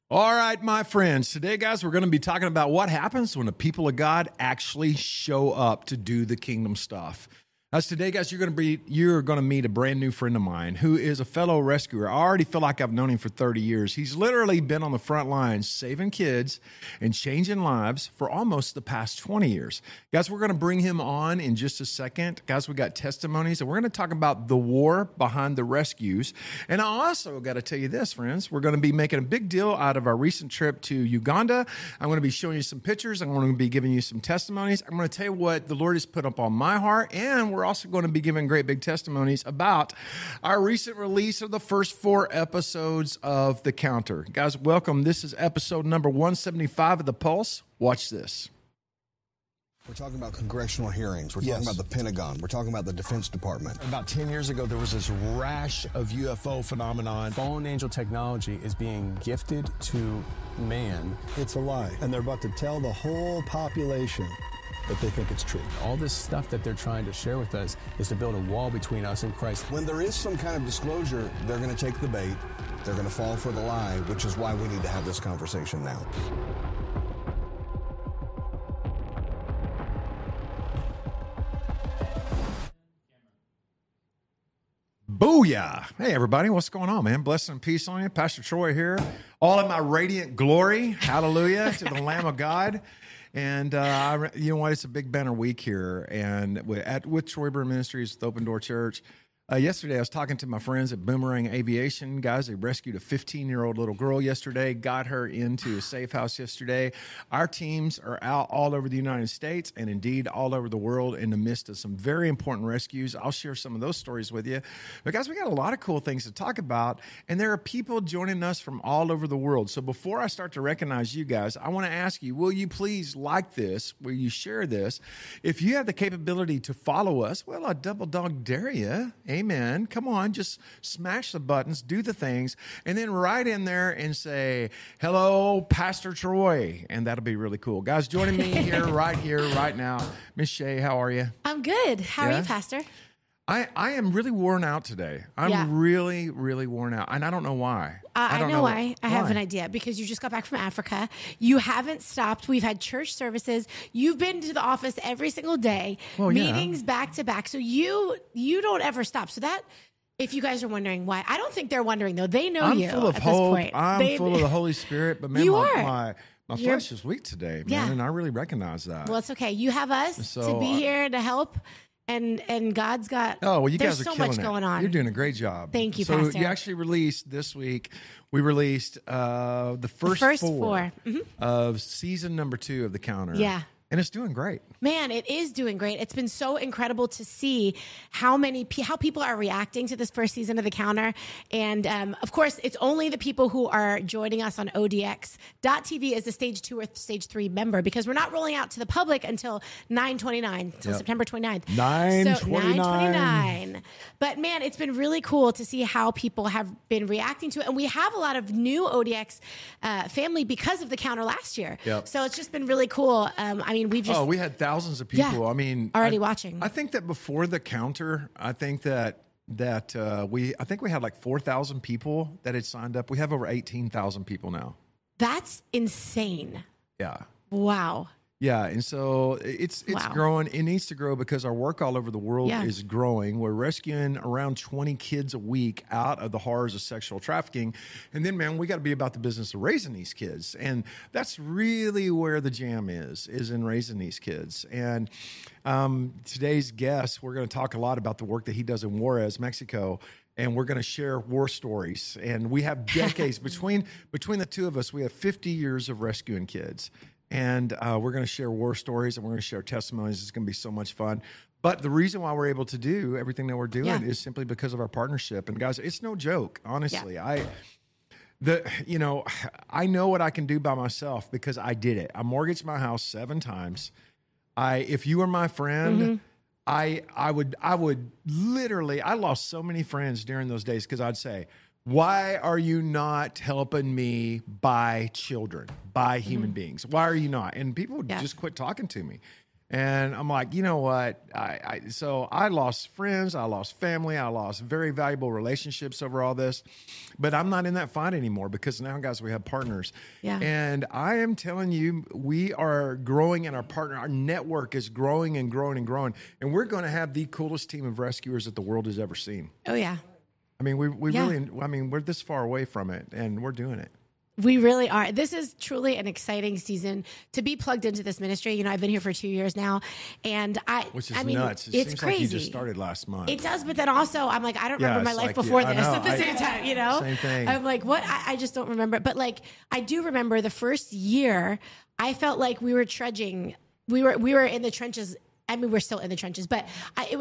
All right, my friends. Today, guys, we're going to be talking about what happens when the people of God actually show up to do the kingdom stuff. As today, guys, you're going to meet a brand new friend of mine who is a fellow rescuer. I already feel like I've known him for 30 years. He's literally been on the front lines saving kids and changing lives for almost the past 20 years. Guys, we're going to bring him on in just a second. Guys, we got testimonies, and we're going to talk about the war behind the rescues. And I also got to tell you this, friends. We're going to be making a big deal out of our recent trip to Uganda. I'm going to be showing you some pictures. I'm going to be giving you some testimonies. I'm going to tell you what the Lord has put up on my heart, and we're also going to be giving great big testimonies about our recent release of the first 4 episodes of The Counter. Guys, welcome. This is episode number 175 of The Pulse. Watch this. We're talking about congressional hearings. We're talking about the Pentagon. We're talking about the Defense Department. About 10 years ago, there was this rash of UFO phenomenon. Fallen angel technology is being gifted to man. It's a lie, and they're about to tell the whole population that they think it's true. All this stuff that they're trying to share with us is to build a wall between us and Christ. When there is some kind of disclosure, they're going to take the bait. They're going to fall for the lie, which is why we need to have this conversation now. Booyah. Hey, everybody. What's going on, man? Blessing and peace on you. Pastor Troy here. All in my radiant glory. Hallelujah to the Lamb of God. And you know what? It's a big banner week here. And with Troy Burn Ministries, with Open Door Church, yesterday I was talking to my friends at Boomerang Aviation. Guys, they rescued a 15-year-old little girl yesterday, got her into a safe house yesterday. Our teams are out all over the United States and indeed all over the world in the midst of some very important rescues. I'll share some of those stories with you. But guys, we got a lot of cool things to talk about, and there are people joining us from all over the world. So before I start to recognize you guys, I want to ask you, will you please like this? Will you share this? If you have the capability to follow us, well, I double dog dare you. Amen. Come on, just smash the buttons, do the things, and then write in there and say, hello, Pastor Troy. And that'll be really cool. Guys, joining me here, right now. Miss Shay, how are you? I'm good. How are you, Pastor? I am really worn out today. I'm really, really worn out. And I don't know why. I know why. I have an idea. Because you just got back from Africa. You haven't stopped. We've had church services. You've been to the office every single day. Meetings back to back. So you don't ever stop. So that, if you guys are wondering why, I don't think they're wondering, though. They know you full of at hope. this point. I'm full of the Holy Spirit. But man, you my flesh is weak today, man. And I really recognize that. Well, it's okay. You have us to be here to help. And God's got, you guys are so killing much it. going on. You're doing a great job. Thank you, so Pastor. You actually released this week, we released the first four of season number 2 of The Counter. Yeah. And it's doing great. Man, it is doing great. It's been so incredible to see how people are reacting to this first season of The Counter. And of course, it's only the people who are joining us on ODX.TV as a stage 2 or stage 3 member, because we're not rolling out to the public until 9/29, until September 29th. 9/29. But man, it's been really cool to see how people have been reacting to it. And we have a lot of new ODX family because of The Counter last year. Yep. So it's just been really cool. We had thousands of people. Already watching. I think that before The Counter, I think we had like 4,000 people that had signed up. We have over 18,000 people now. That's insane. Yeah. Wow. Yeah, and so it's growing. It needs to grow because our work all over the world is growing. We're rescuing around 20 kids a week out of the horrors of sexual trafficking. And then, man, we got to be about the business of raising these kids. And that's really where the jam is in raising these kids. And today's guest, we're going to talk a lot about the work that he does in Juarez, Mexico. And we're going to share war stories. And we have decades between the two of us. We have 50 years of rescuing kids. And we're going to share war stories, and we're going to share testimonies. It's going to be so much fun. But the reason why we're able to do everything that we're doing is simply because of our partnership. And guys, it's no joke, honestly. Yeah. I know what I can do by myself because I did it. I mortgaged my house 7 times. If you were my friend, I would literally, I lost so many friends during those days because I'd say, why are you not helping me buy children, buy human beings? Why are you not? And people would just quit talking to me. And I'm like, you know what? So I lost friends, I lost family, I lost very valuable relationships over all this. But I'm not in that fight anymore because now, guys, we have partners. Yeah. And I am telling you, we are growing in our partner. Our network is growing and growing and growing. And we're going to have the coolest team of rescuers that the world has ever seen. Oh, yeah. I mean, we Yeah. really, I mean, we're this far away from it and we're doing it. We really are. This is truly an exciting season to be plugged into this ministry. You know, I've been here for 2 years now, and Which is I mean, nuts. It it's seems crazy. like you just started last month. It does, but then also I'm like, I don't remember my it's life like, before I this know. at the same time, you know? Same thing. I'm like, what? I just don't remember. But like, I do remember the first year, I felt like we were trudging. We were in the trenches. I mean, we're still in the trenches, but it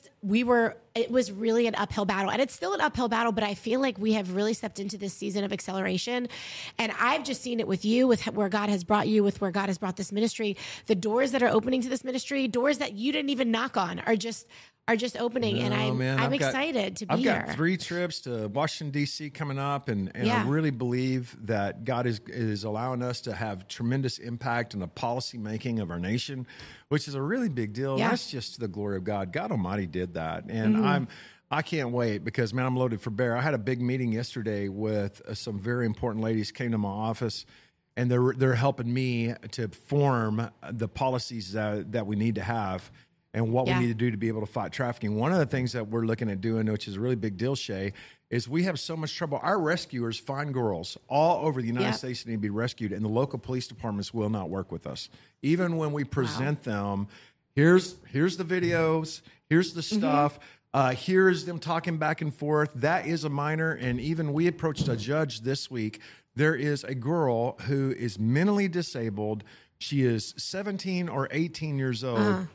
was really an uphill battle, and it's still an uphill battle, but I feel like we have really stepped into this season of acceleration. And I've just seen it with you, with where God has brought you, with where God has brought this ministry. The doors that are opening to this ministry, doors that you didn't even knock on, are just opening. And I'm excited to be here. I've got 3 trips to Washington, D.C. coming up, and Yeah. I really believe that God is allowing us to have tremendous impact in the policy making of our nation, which is a really big deal. Yeah. That's just to the glory of God. God Almighty did that. And I can't wait because, man, I'm loaded for bear. I had a big meeting yesterday with some very important ladies came to my office, and they're helping me to form the policies that we need to have and what Yeah. we need to do to be able to fight trafficking. One of the things that we're looking at doing, which is a really big deal, Shay, is we have so much trouble. Our rescuers find girls all over the United Yep. States that need to be rescued, and the local police departments will not work with us. Even when we present them, here's the videos, here's the stuff, here's them talking back and forth. That is a minor, and even we approached a judge this week. There is a girl who is mentally disabled. She is 17 or 18 years old.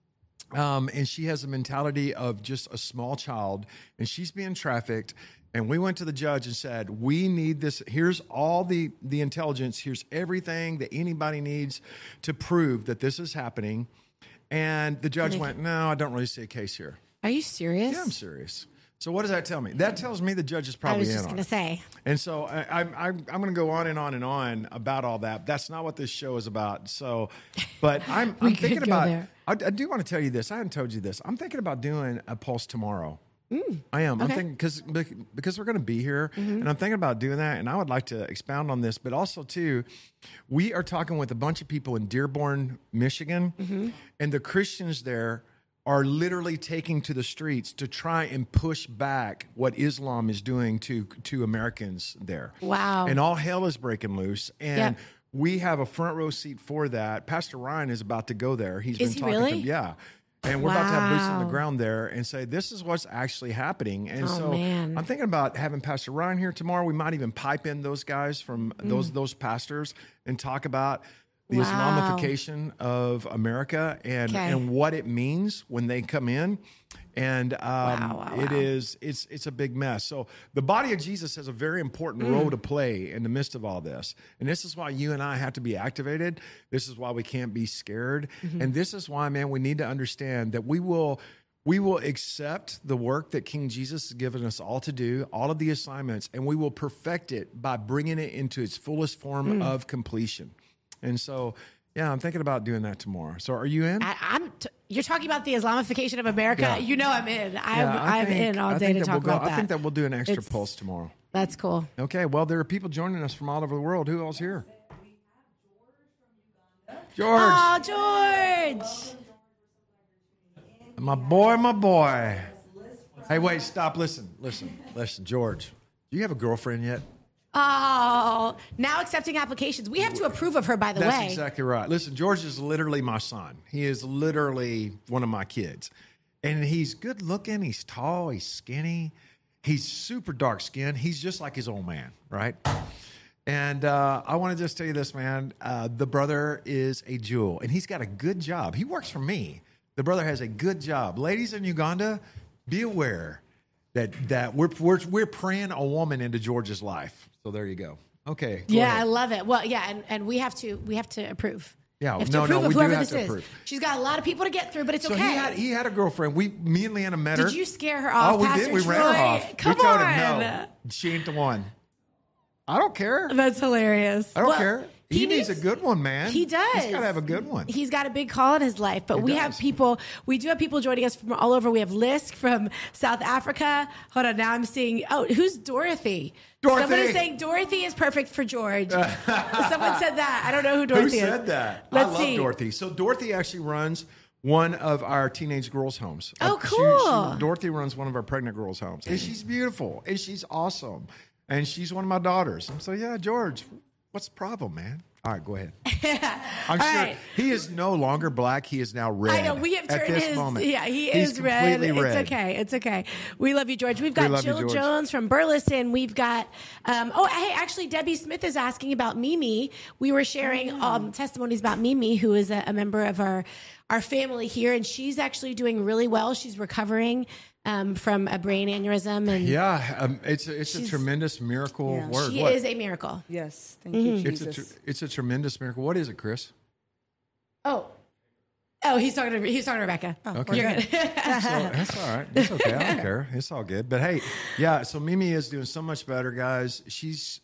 And she has a mentality of just a small child, and she's being trafficked. And we went to the judge and said, we need this. Here's all the intelligence. Here's everything that anybody needs to prove that this is happening. And the judge went, no, I don't really see a case here. Are you serious? Yeah, I'm serious. So what does that tell me? That tells me the judge is probably I was in just on going to it. say. And so I'm going to go on and on and on about all that. That's not what this show is about. So, but I'm could thinking go about. there. I do want to tell you this. I haven't told you this. I'm thinking about doing a pulse tomorrow. I am. okay. I'm thinking because we're going to be here, and I'm thinking about doing that. And I would like to expound on this, but also too, we are talking with a bunch of people in Dearborn, Michigan, and the Christians there are literally taking to the streets to try and push back what Islam is doing to Americans there. Wow. And all hell is breaking loose. And Yep. we have a front row seat for that. Pastor Ryan is about to go there. He's Is been he talking really? to yeah. And we're about to have boots on the Wow. ground there and say, this is what's actually happening. And Oh, so man. I'm thinking about having Pastor Ryan here tomorrow. We might even pipe in those guys from those pastors and talk about the Wow. Islamification of America and Okay. and what it means when they come in. And Wow. it's a big mess. So the body of Jesus has a very important role to play in the midst of all this. And this is why you and I have to be activated. This is why we can't be scared. And this is why, man, we need to understand that we will accept the work that King Jesus has given us all to do, all of the assignments, and we will perfect it by bringing it into its fullest form of completion. And so, yeah, I'm thinking about doing that tomorrow. So are you in? You're talking about the Islamification of America. Yeah. You know I'm in. I I'm think- in all I day think to that talk we'll about that. I think that we'll do an extra It's- pulse tomorrow. That's cool. Okay, well, there are people joining us from all over the world. Who else here? George. Oh, George. My boy. Hey, wait, stop. Listen, George. Do you have a girlfriend yet? Oh, now accepting applications. We have to approve of her, by the That's way. exactly right. Listen, George is literally my son. He is literally one of my kids. And he's good looking. He's tall. He's skinny. He's super dark skinned. He's just like his old man, right? And I want to just tell you this, man. The brother is a jewel, and he's got a good job. He works for me. The brother has a good job. Ladies in Uganda, be aware that we're praying a woman into George's life. So there you go. Okay. go Yeah, ahead. I love it. Well, yeah, and we have to approve. Yeah, We have to no, approve of we do whoever have this to is. approve. She's got a lot of people to get through, but it's So okay. he had a girlfriend. me and Leanna met her. Did you scare her off? Oh, we Pastor did. We Troy? ran her off. Come we told on. him no. She ain't the one. I don't care. That's hilarious. I don't care. He needs a good one, man. He does. He's got to have a good one. He's got a big call in his life. But we do have people joining us from all over. We have Lisk from South Africa. Hold on, now I'm seeing, who's Dorothy? Somebody's saying Dorothy is perfect for George. Someone said that. I don't know who Dorothy is. Who said that? Let's I see. love Dorothy. So Dorothy actually runs one of our teenage girls' homes. Oh, cool. Dorothy runs one of our pregnant girls' homes. And she's beautiful. And she's awesome. And she's one of my daughters. And so, yeah, George, what's the problem, man? All right, go ahead. I'm sure right. he is no longer black. He is now red. I know. We have turned at this his. moment. Yeah, He's is red. completely red. It's okay. It's okay. We love you, George. We've got love you, Jill George. Jones from Burleson. We've got. Hey, actually, Debbie Smith is asking about Mimi. We were sharing testimonies about Mimi, who is a member of our family here, and she's actually doing really well. She's recovering from a brain aneurysm, and it's a tremendous miracle word. She is a miracle. Yes, thank you, Jesus. It's a tremendous miracle. What is it, Chris? Oh, he's talking to Rebecca. Okay. You're good. So that's all right. It's okay. I don't care. It's all good. But hey, yeah. So Mimi is doing so much better, guys. She's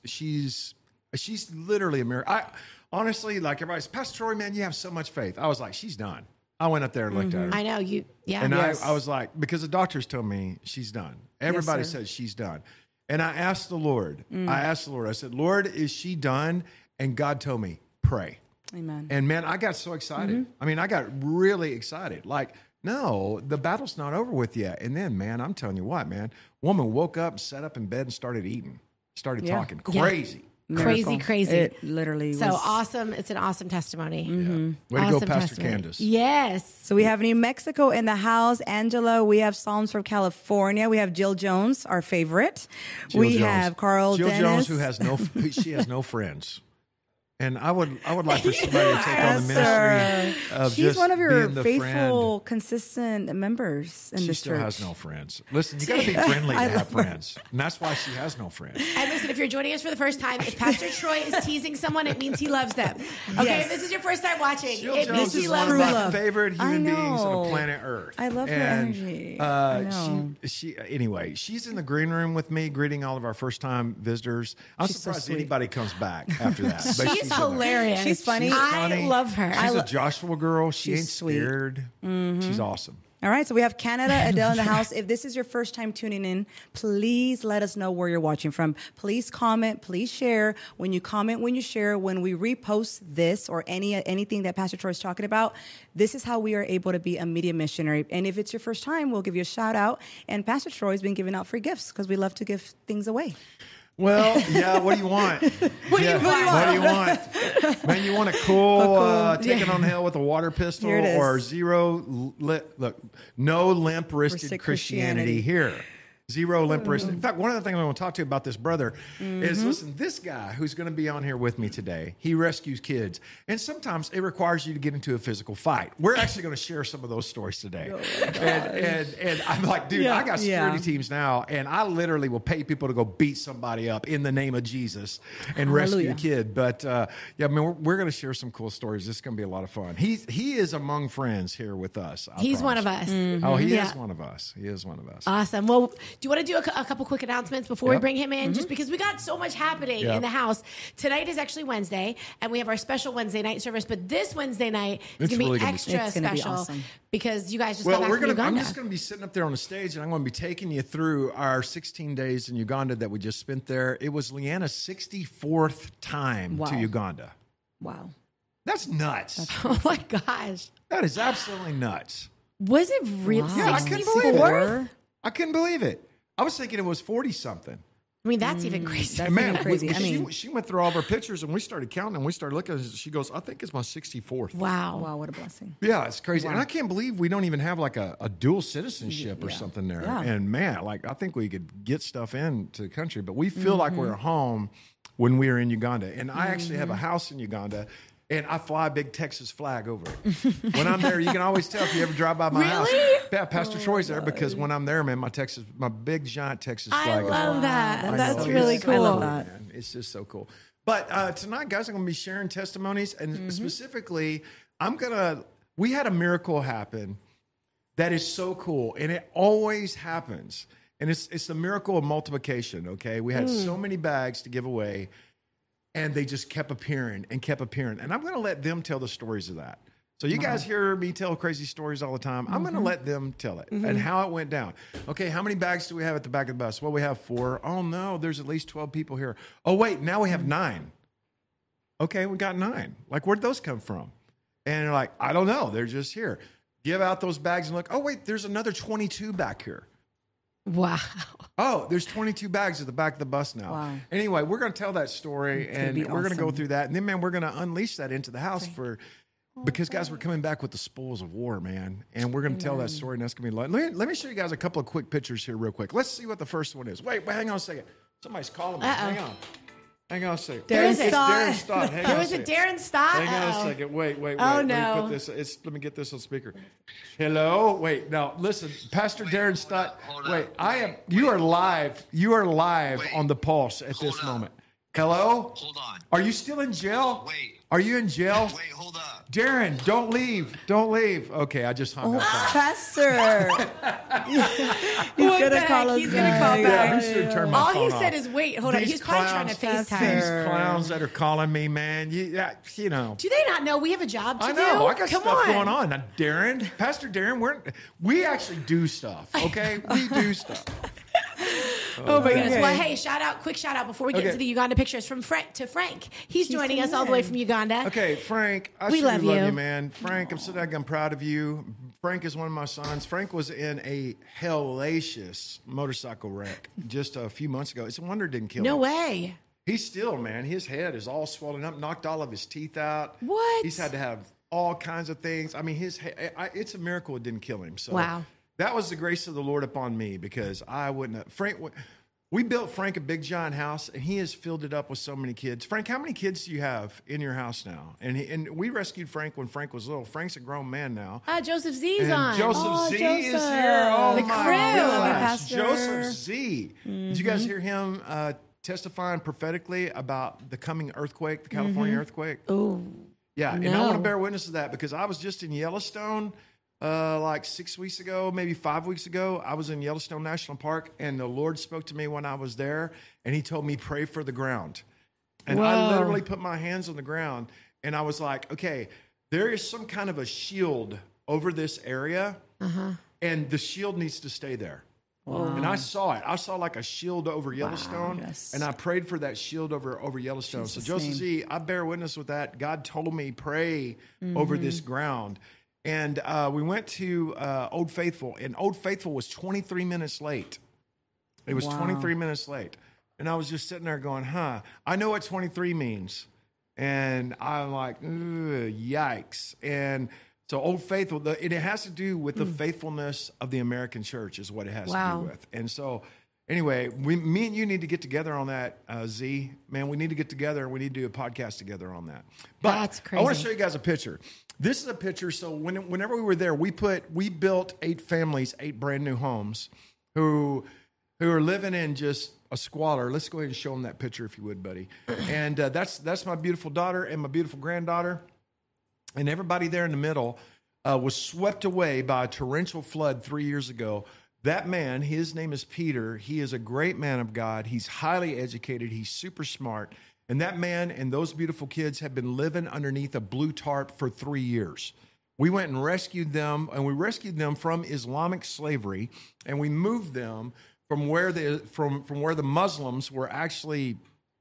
literally a miracle. Honestly, like everybody's, Pastor Troy, man, you have so much faith. I was like, she's done. I went up there and looked at her. I know you. Yeah. And I was like, because the doctors told me she's done. Everybody sir. said she's done. And I asked the Lord. I said, Lord, is she done? And God told me, pray. Amen. And man, I got so excited. I mean, I got really excited. Like, no, the battle's not over with yet. And then, man, I'm telling you what, man, woman woke up, sat up in bed and started eating, started talking. Crazy. Crazy. It literally was. So awesome. It's an awesome testimony. Way to Awesome go, Pastor testimony. Candace. Yes. So we have New Mexico in the house. Angela, we have Psalms from California. We have Jill Jones, our favorite. Jill we Jones. have Carl Jill Dennis. Jones, she has no friends. And I would like for somebody to take on the Yes, ministry of She's just one of your being the faithful, friend. consistent members in She this still church. has no friends. Listen, you got to be friendly to I have love her. friends, and that's why she has no friends. And listen, if you're joining us for the first time, if Pastor Troy is teasing someone, it means he loves them. Okay, Yes. if this is your first time watching, Jill it Jones means he is one loves of them. my love. favorite human I beings on know. the planet Earth. I love her energy. I know. Anyway, she's in the green room with me, greeting all of our first time visitors. I'm She's so surprised sweet. anybody comes back after that. But She's in there. hilarious. She's funny. I love her. She's a Joshua girl. She She's ain't sweet. scared. She's awesome. All right, so we have Canada, Adele in the house. If this is your first time tuning in, please let us know where you're watching from. Please comment, please share. When you comment, when you share, when we repost this or anything that Pastor Troy is talking about, this is how we are able to be a media missionary. And if it's your first time, we'll give you a shout out. And Pastor Troy's been giving out free gifts because we love to give things away. Well, yeah. What do you want? What do you want? Man, you want a cool taking on hell with a water pistol Here it is. or no limp wristed Christianity here. Zero limp wristed. In fact, one of the things I want to talk to you about this brother is, listen, this guy who's going to be on here with me today, he rescues kids. And sometimes it requires you to get into a physical fight. We're actually going to share some of those stories today. And I'm like, dude, I got security teams now, and I literally will pay people to go beat somebody up in the name of Jesus and rescue a kid. But I mean, we're going to share some cool stories. This is going to be a lot of fun. He is among friends here with us. He's one of us. Oh, he is one of us. He is one of us. Awesome. Well, do you want to do a couple quick announcements before we bring him in? Just because we got so much happening in the house. Tonight is actually Wednesday, and we have our special Wednesday night service. But this Wednesday night is going to be extra special because you guys just got back from Uganda. I'm just going to be sitting up there on the stage, and I'm going to be taking you through our 16 days in Uganda that we just spent there. It was Leanna's 64th time to Uganda. Wow. That's nuts. Oh my gosh. That is absolutely nuts. Was it really Yeah, I couldn't believe 64? it. I couldn't believe it. I was thinking it was 40-something. I mean, that's even crazy. That's Man, even crazy. she went through all of her pictures, and we started counting, and we started looking at it. She goes, I think it's my 64th. Wow. Wow, what a blessing. Yeah, it's crazy. And I can't believe we don't even have like a dual citizenship or something there. Yeah. And man, like I think we could get stuff into the country, but we feel like we're home when we are in Uganda. And I actually have a house in Uganda. And I fly a big Texas flag over it. When I'm there, you can always tell if you ever drive by my house. Yeah, Pastor Troy's there because when I'm there, man, my big giant Texas flag. I is love that. I That's know. really It's cool. I love that. Man. It's just so cool. But tonight, guys, I'm going to be sharing testimonies. And specifically, we had a miracle happen that is so cool. And it always happens. And it's the miracle of multiplication, okay? We had so many bags to give away. And they just kept appearing and kept appearing. And I'm going to let them tell the stories of that. So you guys hear me tell crazy stories all the time. I'm going to let them tell it and how it went down. Okay, how many bags do we have at the back of the bus? Well, we have 4. Oh, no, there's at least 12 people here. Oh, wait, now we have 9. Okay, we got 9. Like, where'd those come from? And they're like, I don't know. They're just here. Give out those bags and look, oh, wait, there's another 22 back here. Wow. Oh, there's 22 bags at the back of the bus now. Wow. Anyway, we're going to tell that story, and we're going to go awesome. through that. And then, man, we're going to unleash that into the house because, guys, we're coming back with the spoils of war, man. And we're going to tell that story, and that's going to be let me show you guys a couple of quick pictures here real quick. Let's see what the first one is. Wait, hang on a second. Somebody's calling me. Uh-oh. Hang on a second. It's Darren Stott. Hang on Who a is it? second. Darren Stott? Hang on a second. Wait. Oh, Let no. me put this. Let me get this on speaker. Hello. Wait. Now, listen, Pastor Darren Stott. Hold Wait. up. You are live. You are live on the Pulse at this Hold up. moment. Hello. Hold on. Are you still in jail? Wait. Are you in jail? Wait, hold up. Darren, don't leave. Don't leave. Okay, I just hung up. Pastor. He's What gonna the call heck? us He's gonna back. call Yeah, back. we should have turned my All phone he off. said is, wait, hold on. These He's probably trying to clowns- FaceTime. These clowns that are calling me, man. You know. Do they not know we have a job to I do? know. I got Come stuff on. going on. Now, Darren, Pastor Darren, we actually do stuff. Okay, we do stuff. Oh my goodness. Okay. Well, hey, quick shout out before we get Okay. into the Uganda pictures from Frank. He's joining us all the way from Uganda. Okay, Frank, I We sure love do love you. you, man. Frank, I'm so daggone proud of you. Frank is one of my sons. Frank was in a hellacious motorcycle wreck just a few months ago. It's a wonder it didn't kill No him. way. He's still, man, his head is all swollen up, knocked all of his teeth out. What? He's had to have all kinds of things. I mean, it's a miracle it didn't kill him. So Wow. that was the grace of the Lord upon me because I wouldn't have. Frank, we built Frank a big giant house, and he has filled it up with so many kids. Frank, how many kids do you have in your house now? And we rescued Frank when Frank was little. Frank's a grown man now. Joseph Z's And on. Joseph Z is Joseph. here. Oh The my crew. gosh, Pastor. Joseph Z. Did you guys hear him testifying prophetically about the coming earthquake, the California earthquake? Oh, Yeah, and I want to No. bear witness to that because I was just in Yellowstone like 6 weeks ago, maybe 5 weeks ago. I was in Yellowstone National Park, and the Lord spoke to me when I was there, and he told me, pray for the ground. And I Whoa. literally put my hands on the ground, and I was like, okay, there is some kind of a shield over this area, and the shield needs to stay there. And I saw it. I saw like a shield over Yellowstone, yes. and I prayed for that shield over Yellowstone. Jesus' so Joseph name. Z, I bear witness with that. God told me pray over this ground, and we went to Old Faithful, and Old Faithful was 23 minutes late. It was 23 minutes late, and I was just sitting there going, I know what 23 means, and I'm like, "Ugh, yikes, and. So Old Faithful, it has to do with the faithfulness of the American church is what it has to Wow. do with. And so anyway, me and you need to get together on that, Z. Man, we need to get together and we need to do a podcast together on that. But That's I want to crazy. show you guys a picture. This is a picture. So whenever we were there, we built 8 families, 8 brand new homes who are living in just a squalor. Let's go ahead and show them that picture if you would, buddy. And that's my beautiful daughter and my beautiful granddaughter. And everybody there in the middle was swept away by a torrential flood 3 years ago. That man, his name is Peter. He is a great man of God. He's highly educated. He's super smart. And that man and those beautiful kids have been living underneath a blue tarp for 3 years. We went and rescued them, and we rescued them from Islamic slavery, and we moved them from where the Muslims were actually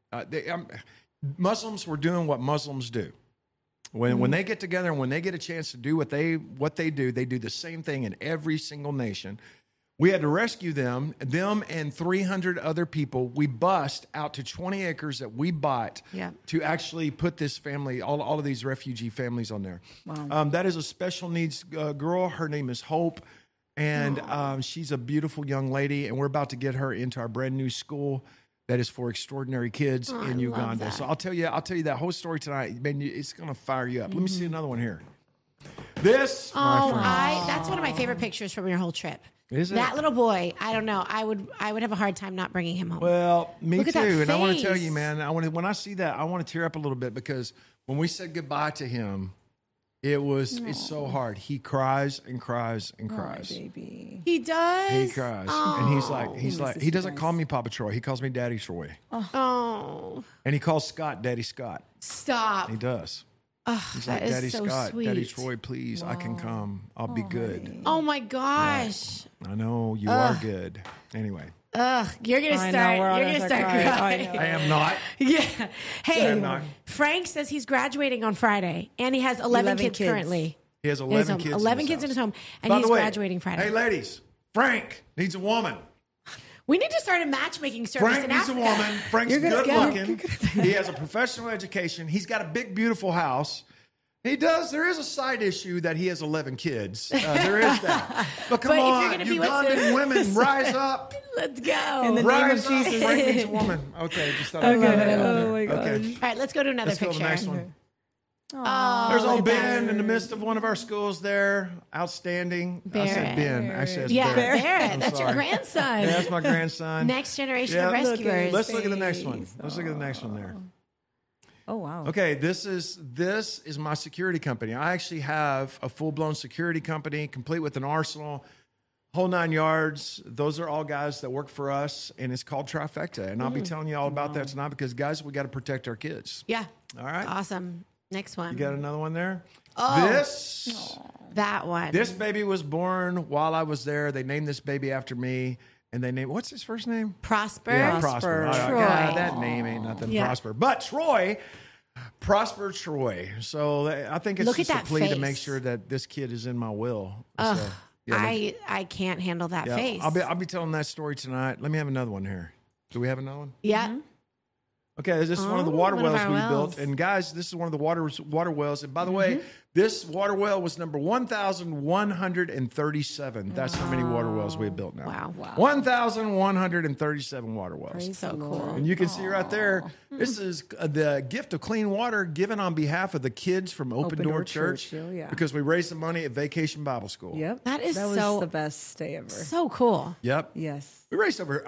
Muslims were doing what Muslims do. When they get together and when they get a chance to do what they do the same thing in every single nation. We had to rescue them and 300 other people. We bussed out to 20 acres that we bought to actually put this family, all of these refugee families on there. Wow. That is a special needs girl. Her name is Hope, and she's a beautiful young lady, and we're about to get her into our brand new school that is for extraordinary kids in Uganda. So I'll tell you that whole story tonight. Man, it's going to fire you up. Let me see another one here. This, my friend. That's one of my favorite pictures from your whole trip. Is it? That little boy, I don't know. I would have a hard time not bringing him home. Well, me Look too. at that And I want to tell face. you, man, when I see that, I want to tear up a little bit because when we said goodbye to him, It's so hard. He cries and cries and cries. Baby. He does. He cries. And he's like, he doesn't call me Papa Troy. He calls me Daddy Troy. Oh, And he calls Scott Daddy Scott. stop. He does. He's that like, is Daddy so Scott, sweet. Daddy Troy, please, I can come. I'll be good. Oh my gosh. I know you are good. Anyway, Ugh, you're gonna I know, start. we're all You're gonna gonna start start crying. crying. I am not. Yeah. I'm Hey, not. Frank says he's graduating on Friday, and he has 11 kids currently. He has In 11 his home. kids. 11 kids in his home, and By he's the way, graduating Friday. Hey, ladies, Frank needs a woman. We need to start a matchmaking service Frank in needs Africa. a woman. Frank's You're gonna good get- looking. He has a professional education. He's got a big, beautiful house. He does. There is a side issue that he has 11 kids. There is that. But come But if you're on, gonna be with Ugandan him- women, rise up. Let's go. In the name Rise of up. Jesus. Frank needs a woman. Okay, just thought I'd throw that out Oh there. my gosh. Okay. All right, let's go to another Let's go to picture. the next one. Oh, There's look old at that. Ben in the midst of one of our schools there. Outstanding. I said Barrett. Ben. Actually, it's Yeah, Barrett. Barrett. I'm That's your sorry. grandson. Yeah, that's my grandson. Next generation Yeah. of Look rescuers. Let's look at the next one. Let's look at the next one there. Oh, wow. Okay, this is my security company. I actually have a full-blown security company, complete with an arsenal, whole 9 yards. Those are all guys that work for us, and it's called Trifecta. And I'll be telling you all about that tonight because, guys, we got to protect our kids. Yeah. All right? Awesome. Next one. You got another one there? Oh. That one. This baby was born while I was there. They named this baby after me, and they named, what's his first name? Prosper. Yeah, Prosper. Prosper. Troy. God, that name ain't nothing. Yeah. Prosper. But Troy, Prosper Troy. So I think it's Look just at a that plea to face. make sure that this kid is in my will. Ugh, So, yeah, I can't handle that yeah, face. I'll be telling that story tonight. Let me have another one here. Do we have another one? Yeah. Okay, this is one of the Oh, water one of wells our we wells. built. And guys, this is one of the water wells. And by the way, this water well was number 1,137. That's how many water wells we have built now. Wow. 1,137 water wells. Praise So the cool. Lord. And you can see right there, this is the gift of clean water given on behalf of the kids from Open Door Church. Oh, yeah. Because we raised the money at Vacation Bible School. Yep. That is was so- the best day ever. So cool. Yep. Yes. We raised over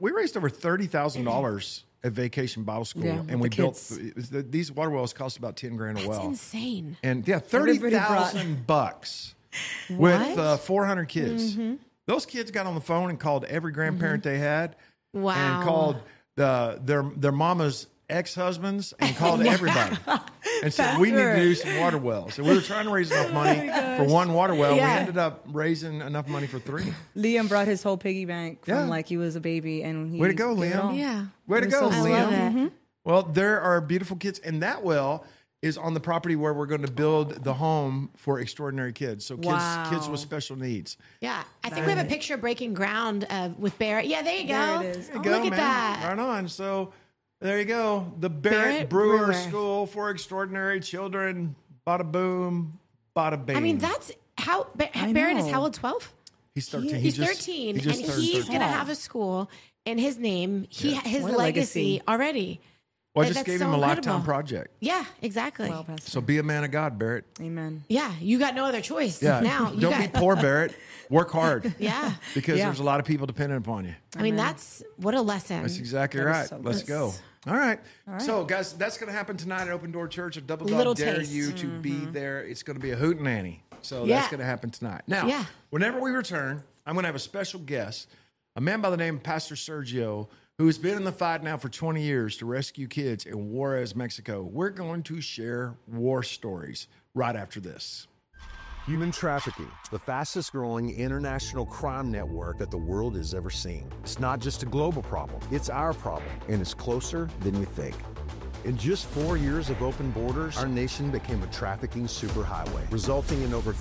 $30,000 at Vacation Bible School, Yeah, and we with the built kids. these water wells cost about $10,000 a That's well. insane. And yeah, Everybody brought- $30,000 What? with 400 kids. Those kids got on the phone and called every grandparent they had, Wow. and called their mama's ex-husbands and called everybody and said, we need to do some water wells. And we were trying to raise enough money for one water well. Yeah. We ended up raising enough money for 3. Liam brought his whole piggy bank from Yeah. like he was a baby, and he Way to go, gave it Liam. all. Yeah. Way to was go, so I Liam. love it. Well, there are beautiful kids, and that well is on the property where we're going to build the home for extraordinary kids. So Wow. kids with special needs. Yeah. I think we have a picture of breaking ground with Barrett. Yeah, there you go. There it is. There you Oh, go, look at man. that. Right on. So there you go. The Barrett, Barrett Brewer, Brewer. School for Extraordinary Children. Bada boom, bada bing. I mean, that's how I Barrett is know. how old? 12? he's 13. He's just- 13, he just and turned he's 13. going to have a school in his name. His What a legacy legacy. already. Well, I just That's gave so him a incredible. lifetime project. Yeah, exactly. Well, Pastor. So be a man of God, Barrett. Amen. Yeah, you got no other choice Yeah. now. You Don't got, be poor, Barrett. Work hard. Yeah. Because Yeah. there's a lot of people dependent upon you. I mean, that's what a lesson. That's exactly That is right. so Let's good. go. All right. So, guys, that's going to happen tonight at Open Door Church. A double Little dog dare taste. you to be there. It's going to be a hoot and Annie. So Yeah. that's going to happen tonight. Now, Yeah. whenever we return, I'm going to have a special guest, a man by the name of Pastor Sergio, who has been in the fight now for 20 years to rescue kids in Juarez, Mexico. We're going to share war stories right after this. Human trafficking, the fastest growing international crime network that the world has ever seen. It's not just a global problem, it's our problem, and it's closer than you think. In just 4 years of open borders, our nation became a trafficking superhighway, resulting in over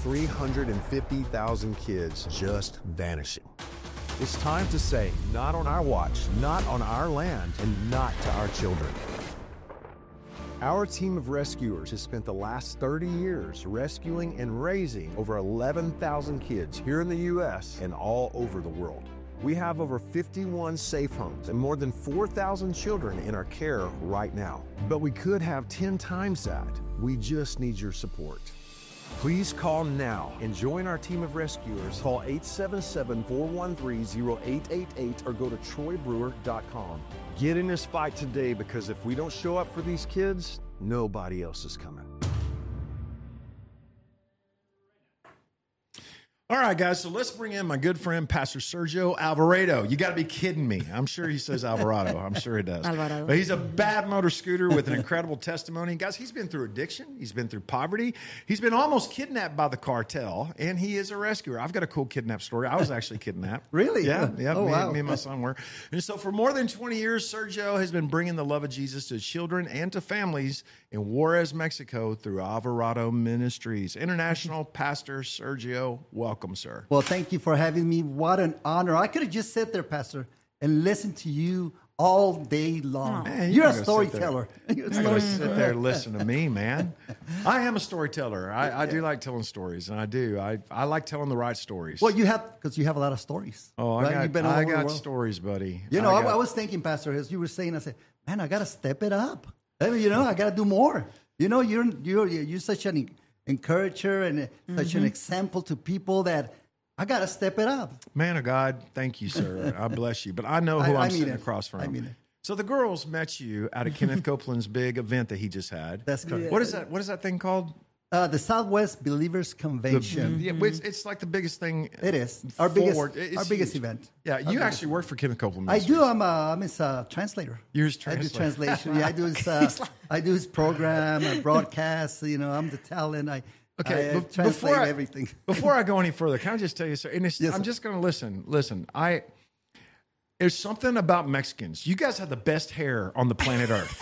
350,000 kids just vanishing. It's time to say, not on our watch, not on our land, and not to our children. Our team of rescuers has spent the last 30 years rescuing and raising over 11,000 kids here in the U.S. and all over the world. We have over 51 safe homes and more than 4,000 children in our care right now. But we could have 10 times that. We just need your support. Please call now and join our team of rescuers. Call 877-413-0888 or go to troybrewer.com. Get in this fight today, because if we don't show up for these kids, nobody else is coming. All right, guys, so let's bring in my good friend, Pastor Sergio Alvarado. You got to be kidding me. I'm sure he says Alvarado. I'm sure he does. Alvarado. But he's a bad motor scooter with an incredible testimony. Guys, he's been through addiction. He's been through poverty. He's been almost kidnapped by the cartel, and he is a rescuer. I've got a cool kidnap story. I was actually kidnapped. Really? Yeah. Oh, wow. Me and my son were. And so for more than 20 years, Sergio has been bringing the love of Jesus to children and to families in Juarez, Mexico through Alvarado Ministries. International Pastor Sergio, welcome, sir. Well, thank you for having me. What an honor. I could have just sat there, Pastor, and listened to you all day long. Man, You're a gotta storyteller. You're a I gotta storyteller. sit there and listen to me, man. I am a storyteller. I do like telling stories, and I do. I like telling the right stories. Well, you have, because you have a lot of stories. Oh, right? You've been all I over the got world. stories, buddy. You know, I was thinking, Pastor, as you were saying, I said, man, I got to step it up. I mean, I got to do more. You're such an encourager and such an example to people that I got to step it up. Man of God, thank you, sir. I bless you. But I know who I I'm mean sitting it. across from. I mean it. So the girls met you at a Kenneth Copeland's big event that he just had. That's correct. What is that? What is that thing called? The Southwest Believers Convention. Yeah, it's like the biggest thing. It is our forward. biggest, It's our biggest huge. event. Yeah, you actually work for Kenneth Copeland. I Ministries. do. I'm his translator. You're his I do translator. translation. Yeah, I do his program, I broadcast. I'm the talent. I translate everything. Before I go any further, can I just tell you, sir? And Yes, I'm sir. just going to listen. Listen, there's something about Mexicans. You guys have the best hair on the planet Earth.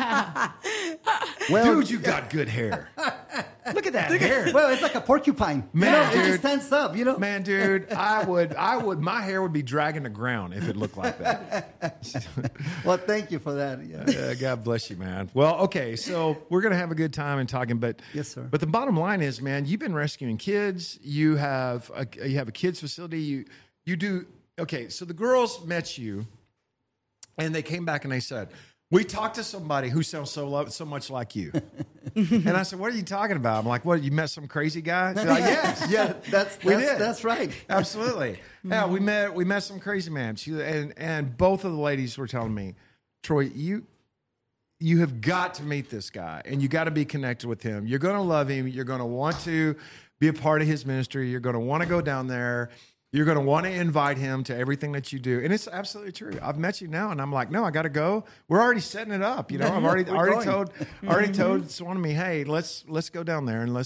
Well, Dude, you got good hair. Look at that hair. well, it's like a porcupine. Man, it dude. just stands up. Man, dude, I would, my hair would be dragging the ground if it looked like that. Well, thank you for that. Yeah. God bless you, man. Well, okay, so we're going to have a good time and talking, but Yes, sir. But the bottom line is, man, you've been rescuing kids. You have a kids facility. You do, okay, so the girls met you and they came back and they said, we talked to somebody who sounds so much like you. And I said, what are you talking about? I'm like, what, you met some crazy guy? They're like, yes. Yeah, We did. that's right. Absolutely. Yeah, we met some crazy man. And both of the ladies were telling me, Troy, you have got to meet this guy and you got to be connected with him. You're going to love him. You're going to want to be a part of his ministry. You're going to want to go down there. You're going to want to invite him to everything that you do. And it's absolutely true. I've met you now and I'm like, no, I got to go. We're already setting it up. I've already told Swanamy, hey, let's go down there and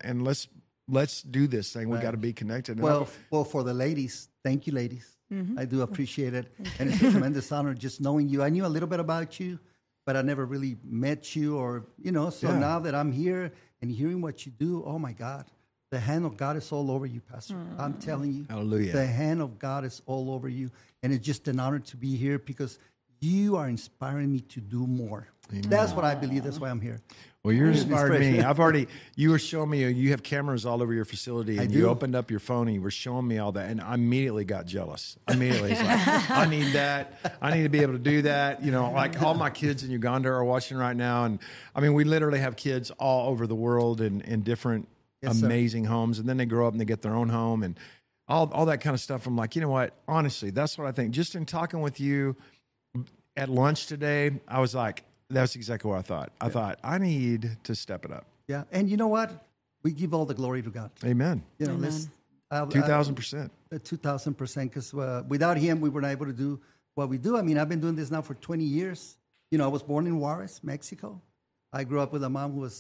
let's do this thing. We got to be connected. Well, for the ladies, thank you, ladies. I do appreciate it. And it's a tremendous honor just knowing you. I knew a little bit about you, but I never really met you so Yeah. now that I'm here and hearing what you do, oh my God, the hand of God is all over you, Pastor. I'm telling you. Hallelujah. The hand of God is all over you. And it's just an honor to be here because you are inspiring me to do more. That's what I believe. That's why I'm here. Well, you're inspired me. Inspiration. You were showing me, you have cameras all over your facility and you do. opened up your phone and you were showing me all that. And I immediately got jealous. Immediately. It's like, I need that. I need to be able to do that. Like all my kids in Uganda are watching right now. And I mean, we literally have kids all over the world in different Yes, sir. amazing homes. And then they grow up and they get their own home and all that kind of stuff. I'm like, you know what? Honestly, that's what I think. Just in talking with you at lunch today, I was like, that's exactly what I thought. I thought, I need to step it up. Yeah. And you know what? We give all the glory to God. Amen. Let's 2,000%. 2,000%. Because without him, we weren't able to do what we do. I mean, I've been doing this now for 20 years. I was born in Juarez, Mexico. I grew up with a mom who was,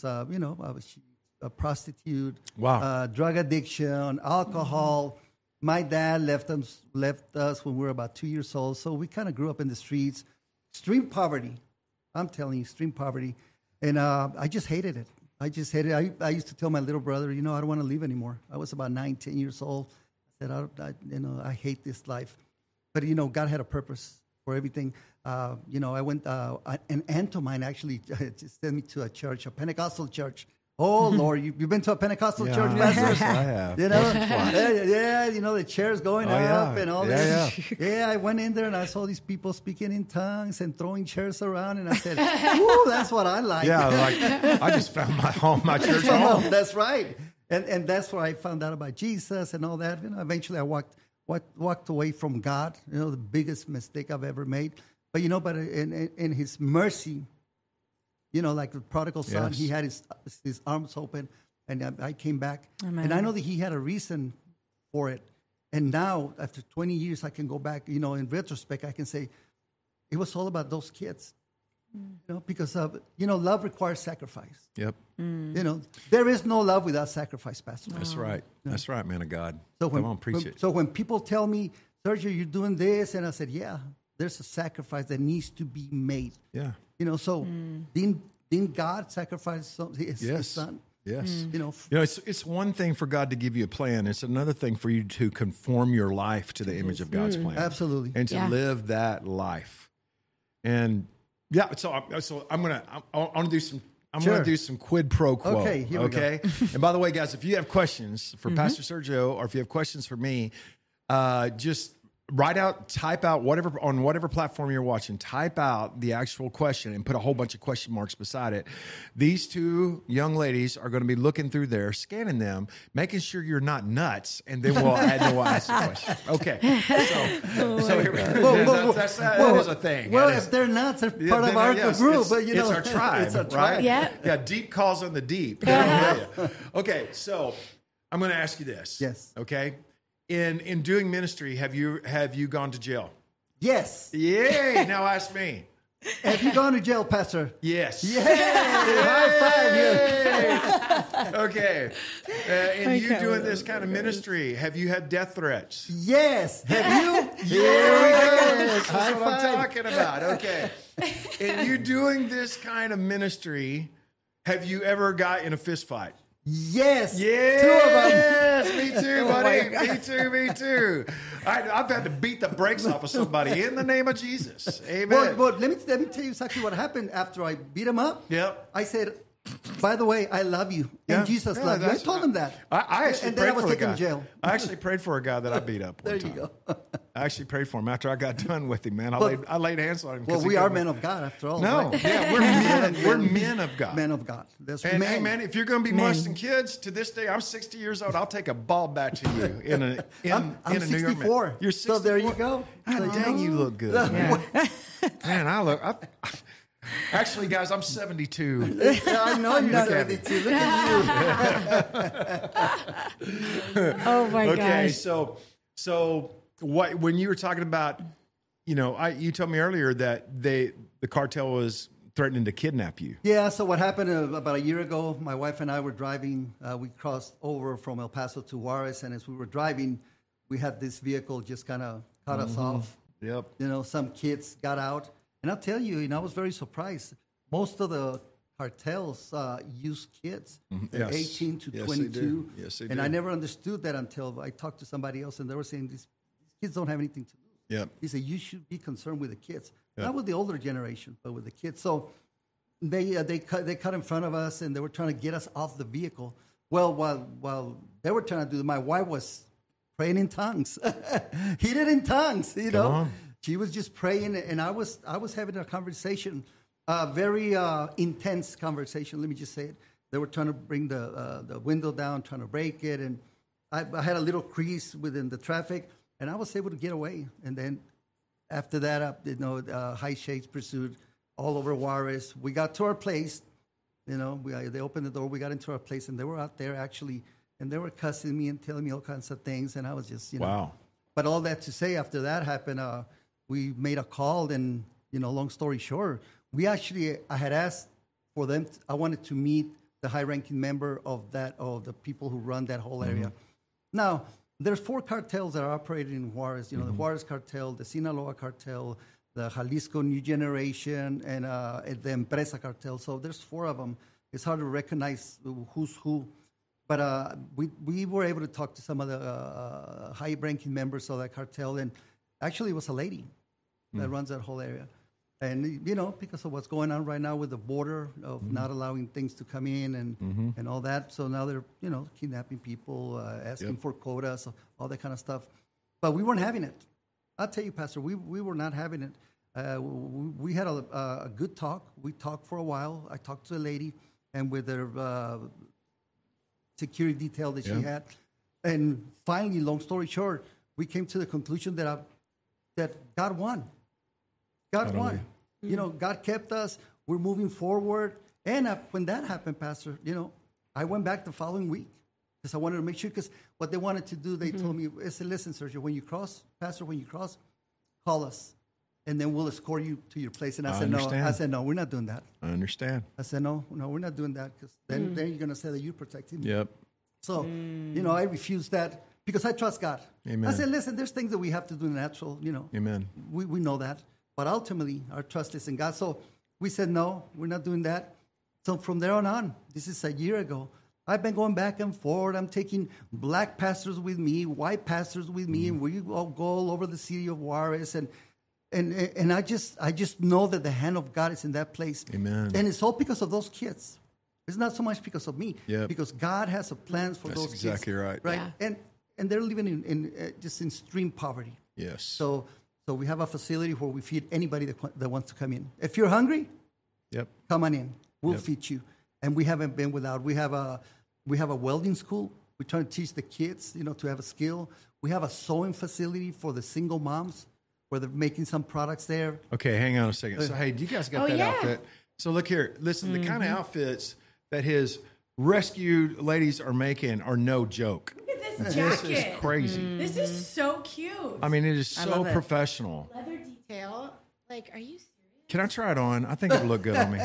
a prostitute, Wow. drug addiction, alcohol. My dad left us when we were about 2 years old. So we kind of grew up in the streets. Extreme poverty. I'm telling you, extreme poverty. And I just hated it. I I used to tell my little brother, I don't want to live anymore. I was about 9, 10 years old. I said, I hate this life. But, God had a purpose for everything. I went, an aunt of mine actually just sent me to a church, a Pentecostal church. Oh, Lord, you've been to a Pentecostal church, Pastor? Yes, I have. The chairs going up and all that. Yeah, I went in there and I saw these people speaking in tongues and throwing chairs around. And I said, ooh, that's what I like. Yeah, like I just found my church home. That's right. And that's where I found out about Jesus and all that. Eventually I walked away from God, the biggest mistake I've ever made. But, but in his mercy, like the prodigal son, Yes. he had his arms open, and I came back. Amen. And I know that he had a reason for it. And now, after 20 years, I can go back, you know, in retrospect, I can say it was all about those kids. You know, because of, you know, love requires sacrifice. Yep. You know, there is no love without sacrifice, Pastor. That's right. That's right, man of God. So Come on, preach it. So when people tell me, Sergio, you're doing this, and I said, yeah, there's a sacrifice that needs to be made. Yeah. You know, so didn't God sacrifice his son? Yes. You know, it's one thing for God to give you a plan. It's another thing for you to conform your life to the image of God's plan. Absolutely. And to live that life. And yeah, so I'm gonna do some. I'm going to do some quid pro quo. Okay, here we go. And by the way, guys, if you have questions for Pastor Sergio, or if you have questions for me, just type out whatever platform you're watching, type out the actual question and put a whole bunch of question marks beside it. These two young ladies are going to be looking through there, scanning them, making sure you're not nuts, and then we'll ask the question. Okay. So here we go. That is a thing. Well, if they're not, they're part of our group. But, you know, it's our tribe, it's our tribe. right? Yeah. Yeah, deep calls on the deep. Okay, so I'm going to ask you this. Yes. Okay. In doing ministry, have you gone to jail? Yes. Yay! Now ask me. Have you gone to jail, Pastor? Yes. Yay! High five! Yeah. Okay. In you doing this kind of ministry, have you had death threats? Yes. Have you? Yes. That's what I'm talking about. Okay. In you doing this kind of ministry, have you ever got in a fist fight? Yes. Yes. 2 of them. Yes, me too, buddy. Me too. I've had to beat the brakes off of somebody in the name of Jesus. Amen. Well, let me tell you exactly what happened after I beat him up. Yep. I said, by the way, I love you. And Jesus loves you. I told him that. I actually and then prayed I was for a taken guy. to jail. I actually prayed for a guy that I beat up one time. There you go. I actually prayed for him after I got done with him, man. I laid hands on him. Well, we are men of God after all. No, right? yeah, we're men. We're men of God. Men of God. That's And men. hey, man, if you're going to be molesting kids, to this day, I'm 60 years old. I'll take a ball bat to you in a I'm New York. 64. You're 64. So there you go. God dang, you look good. Man, actually, guys, I'm 72. I know you're 72. Look at you. Oh my Okay, gosh. so what? When you were talking about, you told me earlier that the cartel was threatening to kidnap you. Yeah, so what happened about a year ago, my wife and I were driving. We crossed over from El Paso to Juarez, and as we were driving, we had this vehicle just kind of cut us off. Yep. Some kids got out. And I'll tell you, I was very surprised. Most of the cartels use kids, Yes. 18 to Yes, 22. they do. Yes, they and do. I never understood that until I talked to somebody else, and they were saying these kids don't have anything to lose. Yep. He said, you should be concerned with the kids. Yep. Not with the older generation, but with the kids. So they cut in front of us, and they were trying to get us off the vehicle. Well, while they were trying to do that, my wife was praying in tongues. He did in tongues, Come on. She was just praying, and I was having a conversation, a very intense conversation. Let me just say it. They were trying to bring the window down, trying to break it, and I had a little crease within the traffic, and I was able to get away. And then after that, high shades pursued all over Juarez. We got to our place. They opened the door. We got into our place, and they were out there actually, and they were cussing me and telling me all kinds of things, and I was just, Wow. But all that to say, after that happened, we made a call, and long story short, I had asked for them. I wanted to meet the high-ranking member of the people who run that whole area. Now, there's 4 cartels that are operating in Juarez. The Juarez cartel, the Sinaloa cartel, the Jalisco New Generation, and the Empresa cartel. So there's 4 of them. It's hard to recognize who's who. But we were able to talk to some of the high-ranking members of that cartel, and actually it was a lady that runs that whole area. And, because of what's going on right now with the border of not allowing things to come in and all that. So now they're, kidnapping people, asking for quotas, all that kind of stuff. But we weren't having it. I'll tell you, Pastor, we were not having it. We had a good talk. We talked for a while. I talked to the lady, and with her security detail that she had. And finally, long story short, we came to the conclusion that God won. God won. God kept us. We're moving forward. And when that happened, Pastor, I went back the following week. because I wanted to make sure, because what they wanted to do, they told me, I said, listen, Sergio, when you cross, call us, and then we'll escort you to your place. And I said, understand. no. I said, no, we're not doing that. I understand. I said, no, we're not doing that, because then you're going to say that you're protecting me. Yep. So, I refused that because I trust God. Amen. I said, listen, there's things that we have to do natural, Amen. We know that. But ultimately, our trust is in God. So we said, no, we're not doing that. So from there on, this is a year ago, I've been going back and forth. I'm taking black pastors with me, white pastors with me, and we all go all over the city of Juarez. And I just know that the hand of God is in that place. Amen. And it's all because of those kids. It's not so much because of me. Yep. Because God has a plans for That's those kids. exactly right. Right. Yeah. And they're living in just in extreme poverty. Yes. So we have a facility where we feed anybody that wants to come in. If you're hungry, Yep. come on in. We'll Yep. feed you. And we haven't been without. We have a welding school. We're trying to teach the kids, to have a skill. We have a sewing facility for the single moms where they're making some products there. Okay, hang on a second. So, hey, do you guys got that outfit? So, look here. Listen, the kind of outfits that his rescued ladies are making are no joke. Look at this This jacket. is crazy. This is so cute. I mean, it is I so love it. professional. Leather detail. Like, are you serious? Can I try it on? I think it would look good on me.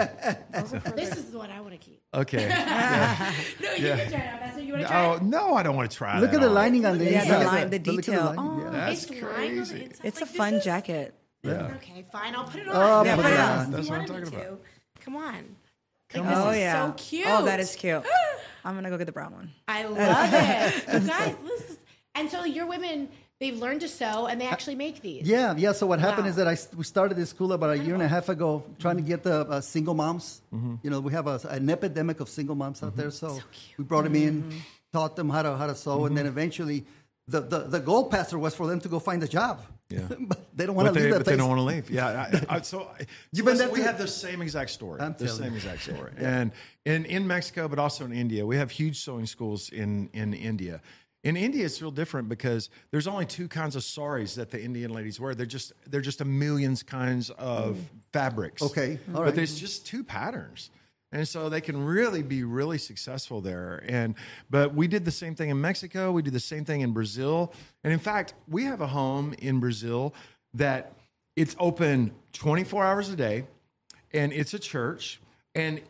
This is the one I want to keep. Okay. Yeah. No, you Yeah. can try it on, Pastor. You want to try Oh, it? no, I don't want to try Look that at the on. lining on the Yeah, inside. the line, the Look at detail. lining, Oh, yeah. That's It's lying on the crazy. inside. It's a Like, this fun is- jacket. Yeah. Okay, fine. I'll put it on. Oh, Yeah, put it on. That's You what I'm wanted talking me about. to. Come on. Come Like, on. this Oh, is yeah. so cute. Oh, that is cute. I'm going to go get the brown one. I love it. You guys, this is, and so your women, they've learned to sew and they actually make these. Yeah. So what happened Wow. is that we started this school about a year and a half ago, trying to get the single moms. Mm-hmm. We have an epidemic of single moms out there, so we brought them in, taught them how to sew, and then eventually, the goal, Pastor, was for them to go find a job. Yeah. But they don't want to leave that But they place. don't want to leave. Yeah. So You've been listen, there we too? have the same exact story. I'm The telling same you. exact story. And in Mexico, but also in India, we have huge sewing schools in India. In India, it's real different because there's only two kinds of saris that the Indian ladies wear. They're just a millions kinds of fabrics. Okay, all But right. there's just two patterns. And so they can really be really successful there. But we did the same thing in Mexico. We did the same thing in Brazil. And in fact, we have a home in Brazil that it's open 24 hours a day, and it's a church. And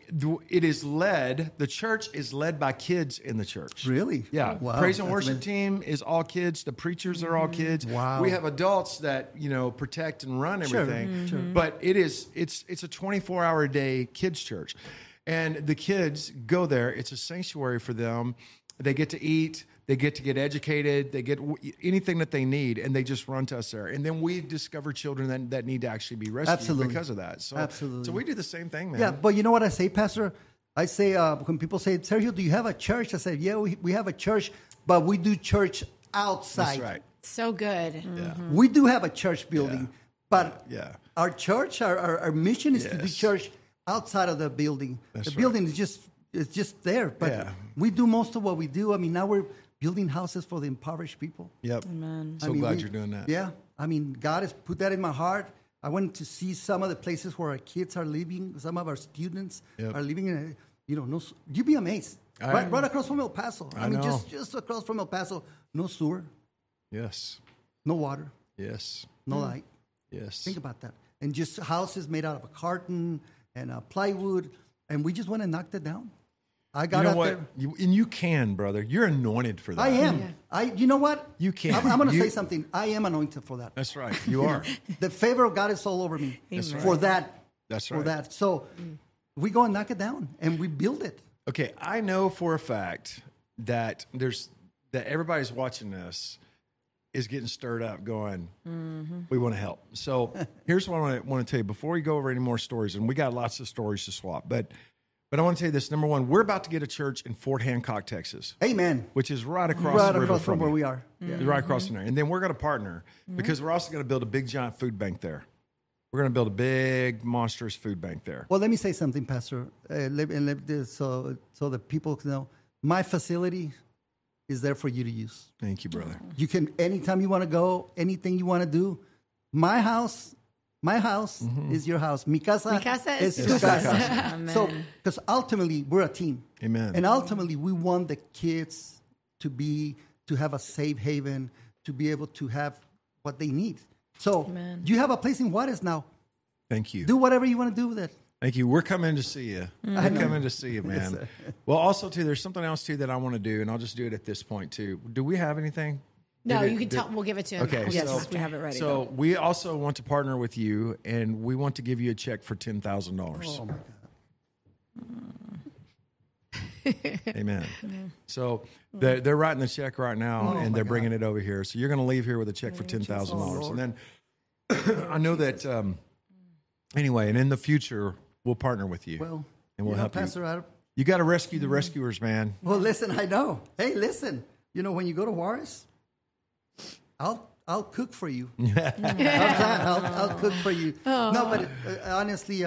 the church is led by kids in the church. Really? Yeah. Wow, Praise and that's worship amazing. team is all kids. The preachers are all kids. Wow. We have adults that, protect and run Sure, everything. But it's a 24-hour a day kids church. And the kids go there. It's a sanctuary for them. They get to eat. They get to get educated. They get anything that they need, and they just run to us there. And then we discover children that need to actually be rescued Absolutely. because of that. So, Absolutely. So we do the same thing, man. Yeah, but you know what I say, Pastor? I say, when people say, Sergio, do you have a church? I say, yeah, we have a church, but we do church outside. That's right. So good. Yeah. We do have a church building, but Yeah. our church, our mission is to do Yes. church outside of the building. That's the right. building is just there, but Yeah. we do most of what we do. I mean, now we're building houses for the impoverished people. Yep. I So mean, glad you're doing that. Yeah, I mean, God has put that in my heart. I went to see some of the places where our kids are living. Some of our students Yep. are living in you'd be amazed. Right across from El Paso. I mean, know. just across from El Paso, no sewer, Yes. no water, Yes. no light. Yes. Think about that. And just houses made out of a carton and plywood, and we just went and knocked it down. I got You know out what? there. You can, brother. You're anointed for that. I am. You know what? You can. I'm going to You- say something. I am anointed for that. That's right. You are. The favor of God is all over me That's right. for that. That's For right. that. So we go and knock it down, and we build it. Okay, I know for a fact that that everybody's watching this is getting stirred up, going, we want to help. So here's what I want to tell you before we go over any more stories, and we got lots of stories to swap, but I want to tell you this. Number one, we're about to get a church in Fort Hancock, Texas, Amen. which is right across the river from where you. we are. Right across from there. And then we're going to partner because we're also going to build a big giant food bank there. We're going to build a big, monstrous food bank there. Well, let me say something, Pastor, so the people know. My facility is there for you to use. Thank you, brother. You can, anytime you want to go, anything you want to do. My house is your house. Mi casa, Mi casa es tu tu casa. So, because ultimately, we're a team. Amen. And ultimately, we want the kids to have a safe haven, to be able to have what they need. So you have a place in Juarez now. Thank you. Do whatever you want to do with it. Thank you. We're coming to see you. We're coming to see you, man. Well, also, too, there's something else, too, that I want to do, and I'll just do it at this point, too. Do we have anything? No, you can tell. We'll give it to him. Okay. Yes, we have it ready. So we also want to partner with you, and we want to give you a check for $10,000. Oh, my God. Amen. So they're writing the check right now, and they're bringing it over here. So you're going to leave here with a check for $10,000. And then I know that, anyway, and in the future, we'll partner with you. Well, and we'll help Pastor you. Adam, You got to rescue the rescuers, man. well, listen, I know. Hey, listen, when you go to Juarez, I'll cook for you. I'll cook for you. No, but honestly,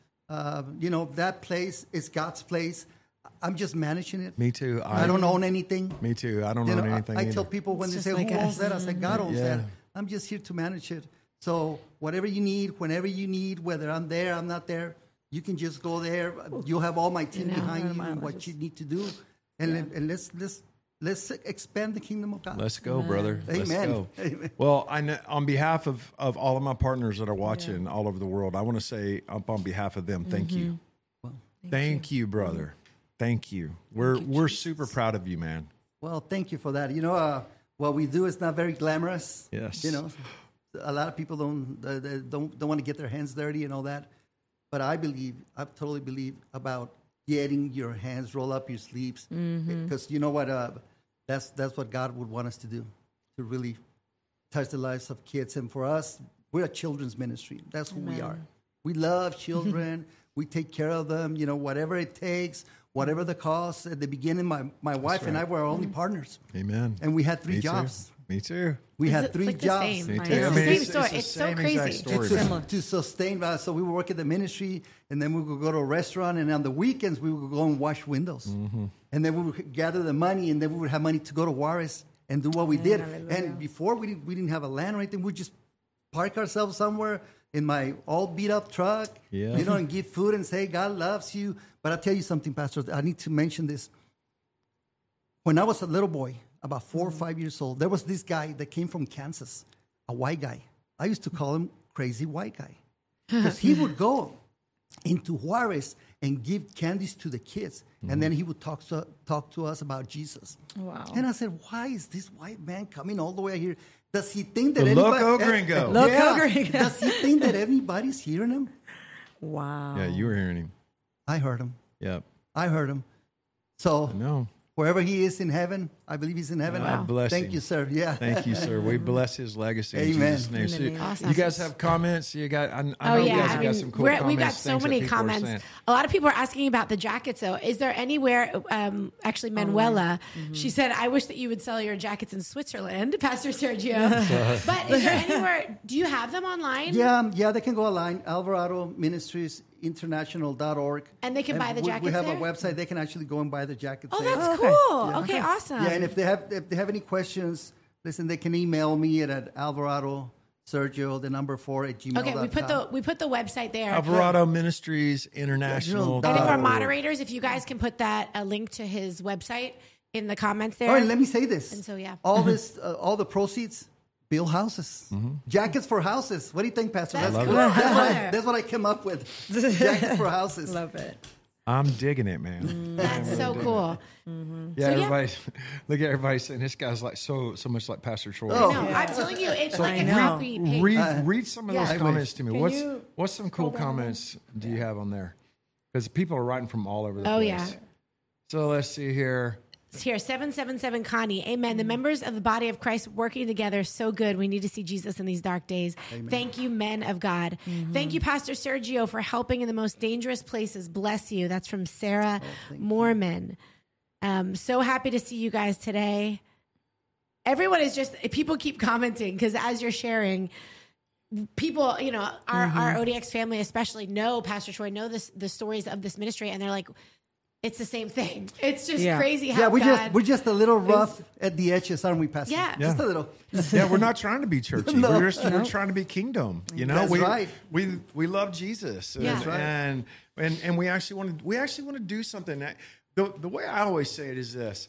that place is God's place. I'm just managing it. Me too. I don't own anything. Me too. I don't own anything I either. tell people when It's they just say, like who us. owns that? I say, God owns Yeah. that. I'm just here to manage it. So whatever you need, whenever you need, whether I'm there, I'm not there, you can just go there. You'll have all my team behind you and what you need to do. And let's expand the kingdom of God. Let's go, brother. Let's Amen. go. Amen. Well, I know, on behalf of all of my partners that are watching all over the world, I want to say up on behalf of them, thank you. Thank you, brother. Thank you. We're super proud of you, man. Well, thank you for that. What we do is not very glamorous. Yes. A lot of people don't want to get their hands dirty and all that. But I totally believe about getting your hands, roll up your sleeves, because you know what? That's what God would want us to do, to really touch the lives of kids. And for us, we're a children's ministry. That's who we are. We love children. We take care of them. Whatever it takes. Whatever the cost. At the beginning, my wife and I were our only partners. Amen. And we had 3 Me jobs. Too. Me too. We had It's 3 like the jobs. same. Me It's too. the I mean, same it's story. the It's so same exact crazy. story. To sustain. So we would work at the ministry, and then we would go to a restaurant, and on the weekends, we would go and wash windows. And then we would gather the money, and then we would have money to go to Juarez and do what we did. And before, we didn't have a land or anything. We just park ourselves somewhere in my all beat up truck, and give food and say, God loves you. But I'll tell you something, Pastor. I need to mention this. When I was a little boy, about 4 or 5 years old, there was this guy that came from Kansas, a white guy. I used to call him Crazy White Guy, because he would go into Juarez and give candies to the kids, and then he would talk to us about Jesus. Wow. And I said, why is this white man coming all the way here? Does he think that The anybody... loco gringo. Loco gringo. Does he think that everybody's hearing him? Wow. Yeah, you were hearing him. I heard him. Yep. I heard him. So No. wherever he is in heaven, I believe he's in heaven. God bless Thank him. you, sir. Yeah. Thank you, sir. We bless his legacy in Amen. Jesus' name. So name of Awesome. you guys have comments? You got? I know Oh you yeah, guys have got some cool we've comments. got so things that many people are comments. saying. A lot of people are asking about the jackets. Though, is there anywhere? Actually, Manuela, she said, "I wish that you would sell your jackets in Switzerland, Pastor Sergio." But is there anywhere? Do you have them online? Yeah, they can go online, Alvarado Ministries International.org. And they can buy the jackets We have there? a website. They can actually go and buy the jackets Oh, there. that's Okay. cool. Yeah. Okay, awesome. Yeah, and if they have any questions, listen, they can email me at Alvarado Sergio, the number 4 at gmail.com. Okay, we put the website there. Alvarado Ministries International. And if our .org. moderators, if you guys can put a link to his website in the comments there. All right, let me say this. And so, yeah. all the proceeds build houses, jackets for houses. What do you think, Pastor? That's That's cool. that's what I came up with. Jackets for houses. Love it. I'm digging it, man. That's so cool. Yeah, So, everybody, look at everybody saying this guy's like so much like Pastor Troy. Oh. No, I'm telling you, it's like a know. happy page. Read some of those Yeah. comments to me. Can What's you- what's some cool comments do you have on there? Because people are writing from all over the Oh, place. yeah. So let's see here. It's here, 777 Connie. Amen. The members of the body of Christ working together, so good. We need to see Jesus in these dark days. Thank you, men of God. Thank you, Pastor Sergio, for helping in the most dangerous places. Bless you. That's from Sarah Mormon. So happy to see you guys today. Everyone is just, people keep commenting because as you're sharing, people, our ODX family especially know Pastor Troy, know the stories of this ministry, and they're like, it's the same thing. It's just crazy how God... we're just a little rough at the edges, aren't we, Pastor? Yeah. Just a little. Yeah, we're not trying to be churchy. No. We're trying to be kingdom. That's right. We love Jesus. Yeah. That's right. And we actually want to do something. The way I always say it is this. Yeah.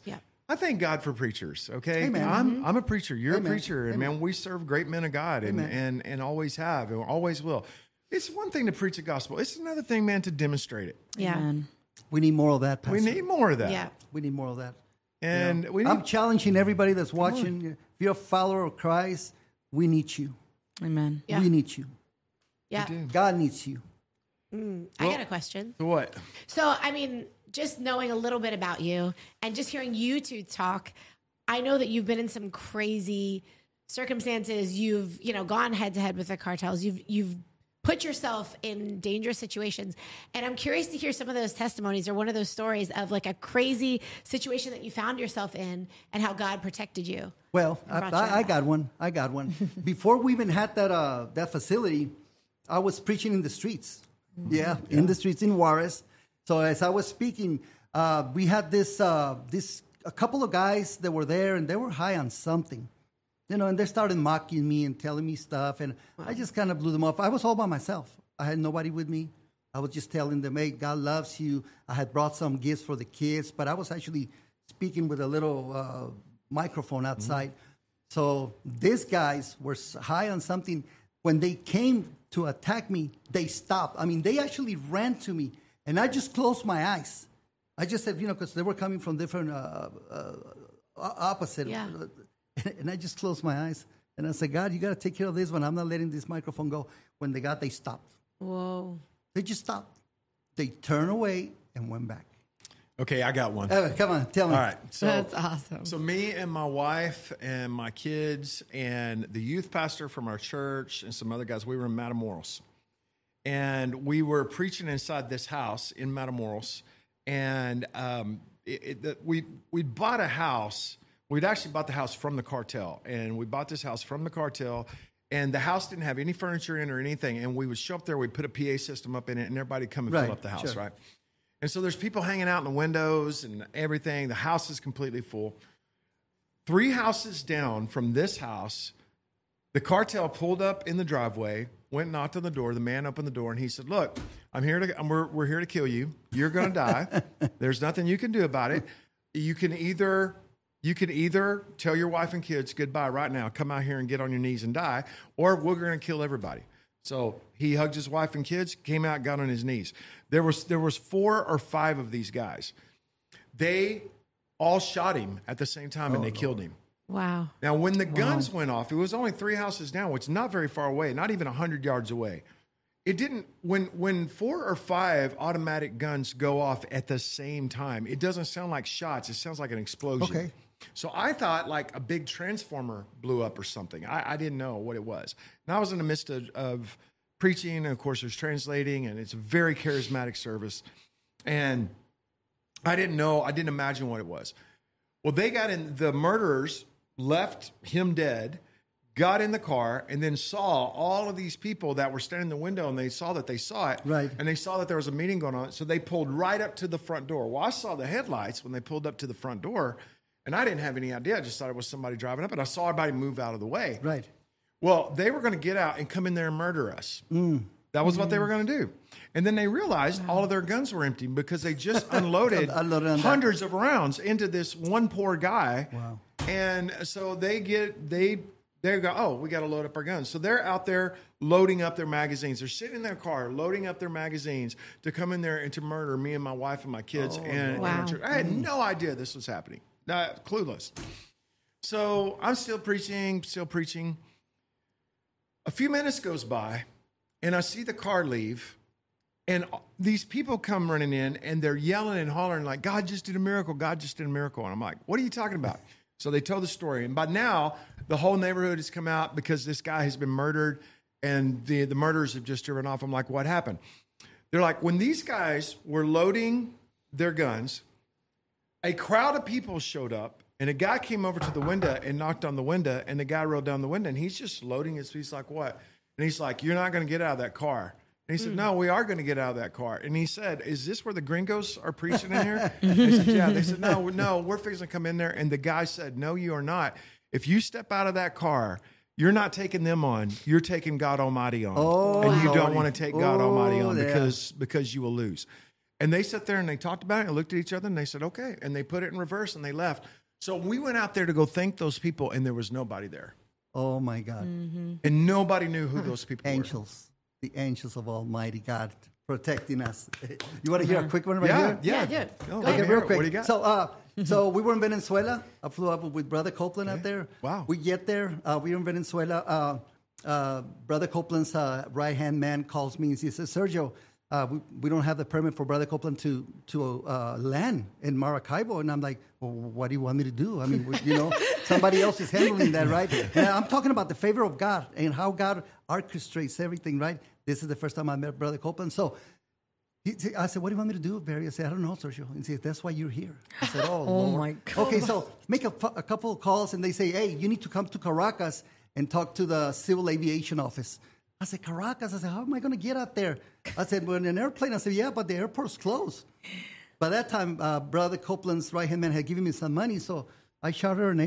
I thank God for preachers. Okay, Amen. I'm a preacher. You're Amen. a preacher, and Amen. man, we serve great men of God, and always have, and always will. It's one thing to preach the gospel. It's another thing, man, to demonstrate it. Yeah. Amen. We need more of that, Pastor. We need more of that. Yeah. We need more of that. And we need. I'm challenging everybody that's watching. If you're a follower of Christ, we need you. Amen. Yeah. We need you. Yeah. God needs you. I got a question. What? So, I mean, just knowing a little bit about you and just hearing you two talk, I know that you've been in some crazy circumstances. You've, gone head to head with the cartels. You've put yourself in dangerous situations. And I'm curious to hear some of those testimonies or one of those stories of like a crazy situation that you found yourself in and how God protected you. Well, brought you I out. got one. I got one. Before we even had that facility, I was preaching in the streets. Yeah, in the streets in Juarez. So as I was speaking, we had a couple of guys that were there, and they were high on something, and they started mocking me and telling me stuff, and I just kind of blew them off. I was all by myself. I had nobody with me. I was just telling them, hey, God loves you. I had brought some gifts for the kids, but I was actually speaking with a little microphone outside. So these guys were high on something. When they came to attack me, they stopped. I mean, they actually ran to me, and I just closed my eyes. I just said, because they were coming from different opposite. Yeah. And I just closed my eyes, and I said, God, you got to take care of this one. I'm not letting this microphone go. When they stopped. Whoa. They just stopped. They turned away and went back. Okay, I got one. Come on, tell me. All right. So, That's awesome. So me and my wife and my kids and the youth pastor from our church and some other guys, we were in Matamoros. And we were preaching inside this house in Matamoros. And we bought a house. We'd actually bought the house from the cartel. And we bought this house from the cartel. And the house didn't have any furniture in or anything. And we would show up there, we'd put a PA system up in it, and everybody would come and fill up the house, sure. right? And so there's people hanging out in the windows and everything. The house is completely full. 3 houses down from this house, the cartel pulled up in the driveway, went and knocked on the door. The man opened the door and he said, look, we're here to kill you. You're going to die. There's nothing you can do about it. You can either tell your wife and kids goodbye right now, come out here and get on your knees and die, or we're going to kill everybody. So he hugged his wife and kids, came out, got on his knees. There was 4 or 5 of these guys. They all shot him at the same time, and they killed him. Wow. Now, when the guns went off, it was only 3 houses down, which is not very far away, not even 100 yards away. It didn't, when 4 or 5 automatic guns go off at the same time, it doesn't sound like shots. It sounds like an explosion. Okay. So I thought like a big transformer blew up or something. I didn't know what it was. And I was in the midst of preaching, and of course there's translating, and it's a very charismatic service. And I didn't imagine what it was. Well, they got in, the murderers left him dead, got in the car, and then saw all of these people that were standing in the window, and they saw it. Right. And they saw that there was a meeting going on. So they pulled right up to the front door. Well, I saw the headlights when they pulled up to the front door, and I didn't have any idea. I just thought it was somebody driving up, and I saw everybody move out of the way. Right. Well, they were going to get out and come in there and murder us. That was what they were going to do. And then they realized all of their guns were empty because they just unloaded hundreds of rounds into this one poor guy. Wow. And so they go, oh, we got to load up our guns. So they're out there loading up their magazines. They're sitting in their car, loading up their magazines to come in there and to murder me and my wife and my kids. And wow. our church. I had no idea this was happening. Clueless. So I'm still preaching. A few minutes goes by, and I see the car leave, and these people come running in, and they're yelling and hollering like, God just did a miracle. God just did a miracle. And I'm like, what are you talking about? So they told the story. And by now, the whole neighborhood has come out because this guy has been murdered, and the murderers have just driven off. I'm like, what happened? They're like, when these guys were loading their guns, a crowd of people showed up, and a guy came over to the window and knocked on the window, and the guy rolled down the window, and he's just loading his, he's like, what? And he's like, you're not going to get out of that car. And he said, no, we are going to get out of that car. And he said, is this where the gringos are preaching in here? And they said, yeah. They said, no, we're fixing to come in there. And the guy said, no, you are not. If you step out of that car, you're not taking them on. You're taking God Almighty on. And you don't want to take God Almighty on because you will lose. And they sat there and they talked about it and looked at each other and they said, okay. And they put it in reverse and they left. So we went out there to go thank those people, and there was nobody there. Oh my God. And nobody knew who those people Angels, the angels of Almighty God protecting us. You want to hear a quick one right were. here? Yeah. do it. No, Go let me ahead. hear Real it. quick. What do you got? So we were in Venezuela. I flew up with Brother Copeland out there. Wow. We get there. We were in Venezuela. Brother Copeland's right-hand man calls me and he says, Sergio, we don't have the permit for Brother Copeland to land in Maracaibo. And I'm like, well, what do you want me to do? I mean, somebody else is handling that, right? And I'm talking about the favor of God and how God orchestrates everything, right? This is the first time I met Brother Copeland. So I said, what do you want me to do, Barry? I said, I don't know, Sergio. And he said, that's why you're here. I said, oh, Lord. my God. Okay, so make a couple of calls, and they say, hey, you need to come to Caracas and talk to the Civil Aviation Office. I said, Caracas? I said, how am I going to get out there? I said, well, in an airplane. I said, yeah, but the airport's closed. By that time, Brother Copeland's right-hand man had given me some money, so I chartered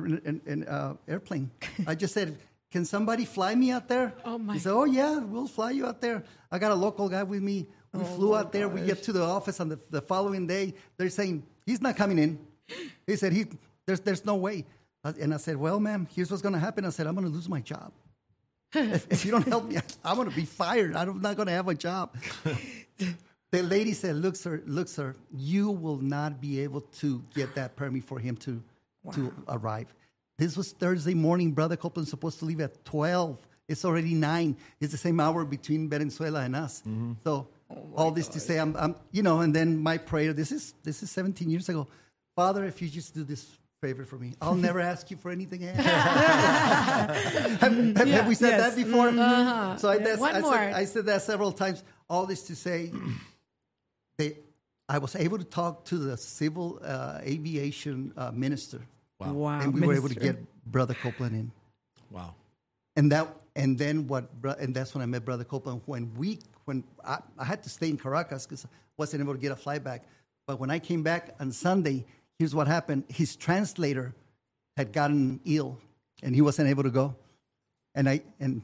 an airplane. I just said, can somebody fly me out there? Oh, my. He said, oh, yeah, we'll fly you out there. I got a local guy with me. We flew out there. We get to the office on the following day. They're saying, he's not coming in. He said, there's no way. And I said, well, ma'am, here's what's going to happen. I said, I'm going to lose my job. If you don't help me, I'm going to be fired. I'm not going to have a job. The lady said, look, sir, you will not be able to get that permit for him to arrive. This was Thursday morning. Brother Copeland's supposed to leave at 12. It's already 9. It's the same hour between Venezuela and us. Mm-hmm. So all this to say, I'm, and then my prayer, this is 17 years ago. Father, if you just do this favor for me, I'll never ask you for anything else. Have we said that before? Uh-huh. So I said that several times. All this to say, I was able to talk to the civil aviation minister. Wow. And we were able to get Brother Copeland in. Wow. And that's when I met Brother Copeland. When I had to stay in Caracas because I wasn't able to get a flight back. But when I came back on Sunday, here's what happened. His translator had gotten ill, and he wasn't able to go. And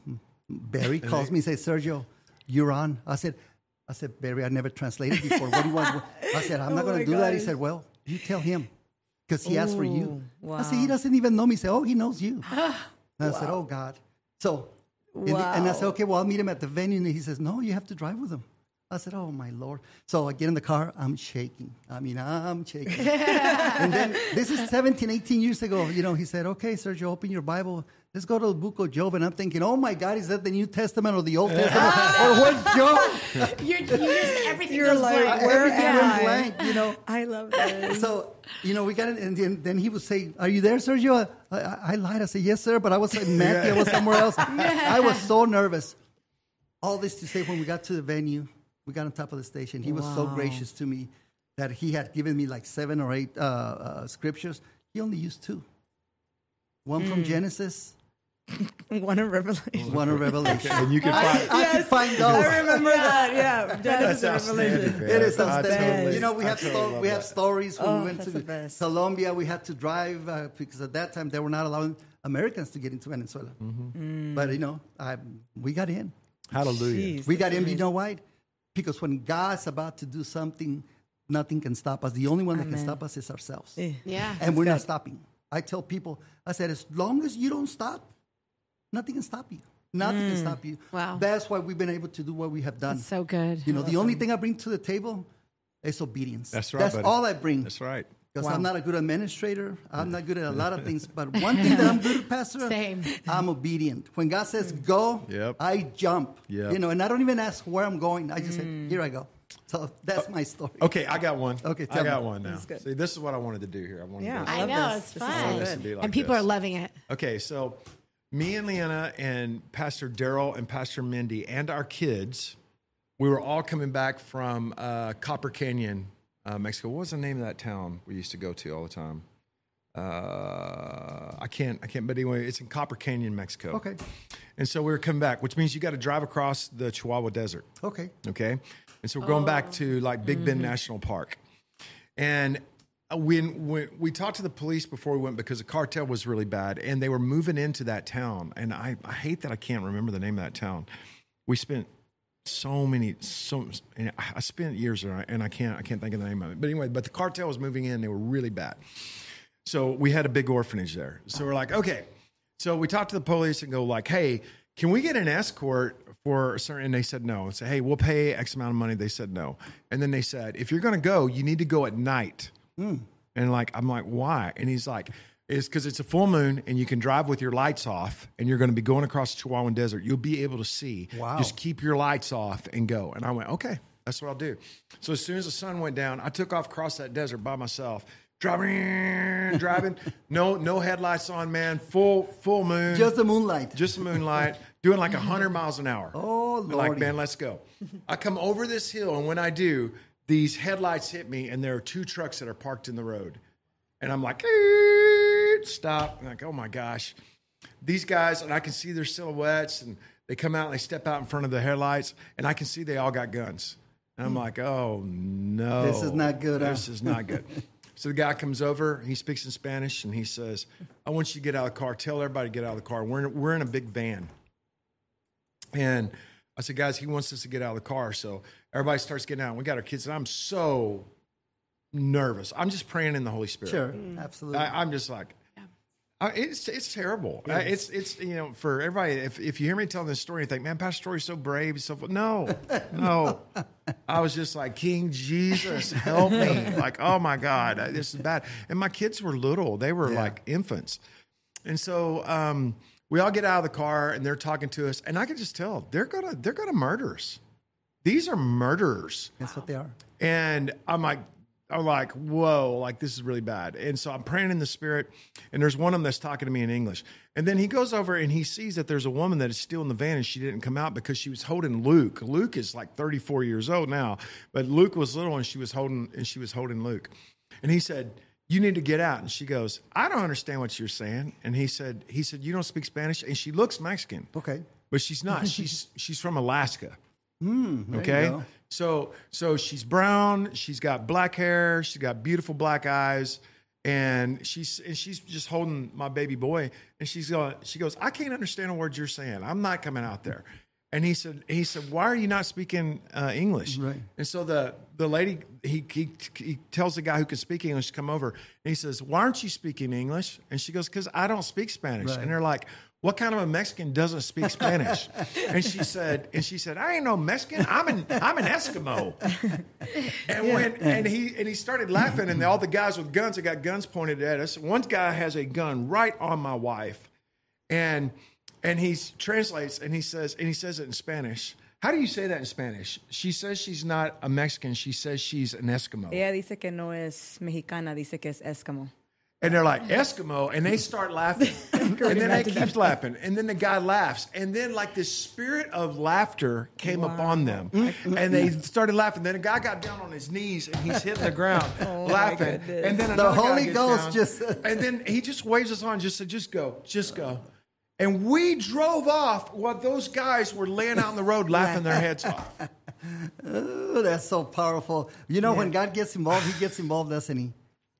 Barry calls me and says, Sergio, you're on. I said, Barry, I never translated before. What do you want? I said, I'm not going to do that. He said, well, you tell him because he asked for you. Wow. I said, he doesn't even know me. He said, oh, he knows you. And I said, oh, God. So, and I said, okay, well, I'll meet him at the venue. And he says, no, you have to drive with him. I said, oh, my Lord. So I get in the car. I'm shaking. I'm shaking. And then this is 17, 18 years ago. He said, okay, Sergio, open your Bible. Let's go to the book of Job. And I'm thinking, oh, my God, is that the New Testament or the Old Testament? Or what's Job? You're just everything You're goes like, blank. where Everything am went I? blank, I love this. So, we got it. And then he would say, are you there, Sergio? I lied. I said, yes, sir. But I was in Mackie. I was somewhere else. I was so nervous. All this to say, when we got to the venue, we got on top of the station. He was so gracious to me that he had given me like 7 or 8 scriptures. He only used 2. One from Genesis. One of Revelation. One of Revelation. And you can find. I can find those. I remember that. Yeah, Genesis and Revelation. It is That's outstanding. totally- We have stories when we went that's to the best. Colombia. We had to drive because at that time they were not allowing Americans to get into Venezuela. But we got in. Hallelujah. We got in. You know why? Because when God's about to do something, nothing can stop us. The only one that can stop us is ourselves. Yeah. And we're not stopping. I tell people, I said, as long as you don't stop, nothing can stop you. Nothing can stop you. Wow. That's why we've been able to do what we have done. That's so good. The only thing I bring to the table is obedience. That's right, That's buddy. all I bring. That's right. Because I'm not a good administrator. I'm not good at a lot of things. But one thing that I'm good at, Pastor, Same. I'm obedient. When God says go, Yep. I jump. Yep. And I don't even ask where I'm going. I just say, here I go. So that's my story. Okay, I got one. Okay, I tell got me. one now. good. See, this is what I wanted to do here. I wanted Yeah. to I love know, this. it's This is so fun. this to be like And people this. are loving it. Okay, so me and Leanna and Pastor Daryl and Pastor Mindy and our kids, we were all coming back from Copper Canyon, Mexico. What was the name of that town we used to go to all the time? I can't. But anyway, it's in Copper Canyon, Mexico. Okay. And so we were coming back, which means you got to drive across the Chihuahua Desert. Okay. Okay. And so we're going back to like Big Bend National Park. And when we talked to the police before we went because the cartel was really bad and they were moving into that town. And I hate that I can't remember the name of that town. We spent I spent years there and I can't think of the name of it. But anyway, the cartel was moving in. They were really bad. So we had a big orphanage there. So we're like, okay. So we talked to the police and go like, hey, can we get an escort for a certain? And they said no. And say, hey, we'll pay X amount of money. They said no. And then they said, if you're going to go, you need to go at night. And like, I'm like, why? And he's like, it's because it's a full moon and you can drive with your lights off and you're going to be going across the Chihuahuan Desert. You'll be able to see. Wow. Just keep your lights off and go. And I went, okay, that's what I'll do. So as soon as the sun went down, I took off across that desert by myself. Driving, no headlights on, man. Full moon, Just the moonlight. just the moonlight, doing like 100 miles an hour. Oh, I'm like, Lordy. man, let's go. I come over this hill, and when I do, these headlights hit me, and there are 2 trucks that are parked in the road, and I'm like, stop. I'm like, oh my gosh, these guys, and I can see their silhouettes, and they come out and they step out in front of the headlights, and I can see they all got guns, and I'm like, oh no, This is not good, huh? This is not good. So the guy comes over, he speaks in Spanish, and he says, I want you to get out of the car. Tell everybody to get out of the car. We're in a big van. And I said, guys, he wants us to get out of the car. So everybody starts getting out. We got our kids, and I'm so nervous. I'm just praying in the Holy Spirit. Sure, absolutely. I'm just like, it's terrible. It's for everybody. If you hear me telling this story, you think, man, Pastor Troy's so brave. So no. I was just like, King Jesus, help me! Like, oh my God, this is bad. And my kids were little; they were like infants. And so we all get out of the car, and they're talking to us, and I can just tell they're gonna murder us. These are murderers. That's what they are. And I'm like, whoa, like this is really bad. And so I'm praying in the Spirit, and there's one of them that's talking to me in English. And then he goes over and he sees that there's a woman that is still in the van, and she didn't come out because she was holding Luke. Luke is like 34 years old now, but Luke was little, and she was holding Luke. And he said, you need to get out. And she goes, I don't understand what you're saying. And he said, you don't speak Spanish? And she looks Mexican. Okay. But she's not. She's from Alaska. There Okay. you go. So she's brown. She's got black hair. She's got beautiful black eyes, and she's just holding my baby boy. And she goes, I can't understand a word you're saying. I'm not coming out there. And he said, why are you not speaking English? Right. And so the lady, he tells the guy who can speak English to come over, and he says, why aren't you speaking English? And she goes, because I don't speak Spanish. Right. And they're like, what kind of a Mexican doesn't speak Spanish? and she said, I ain't no Mexican. I'm an Eskimo. And he started laughing, and all the guys with guns, they got guns pointed at us. One guy has a gun right on my wife, and he translates, and he says it in Spanish. How do you say that in Spanish? She says she's not a Mexican. She says she's an Eskimo. Ella dice que no es mexicana, dice que es Eskimo. And they're like, Eskimo, and they start laughing. And then they keep laughing. And then the guy laughs. And then like this spirit of laughter came upon them. And they started laughing. Then a guy got down on his knees, and he's hitting the ground laughing. And then another Holy guy gets Ghost down, just- and then he just waves us on, just said, just go. And we drove off while those guys were laying out on the road laughing their heads off. Oh, that's so powerful. You know, when God gets involved, he gets involved, doesn't he?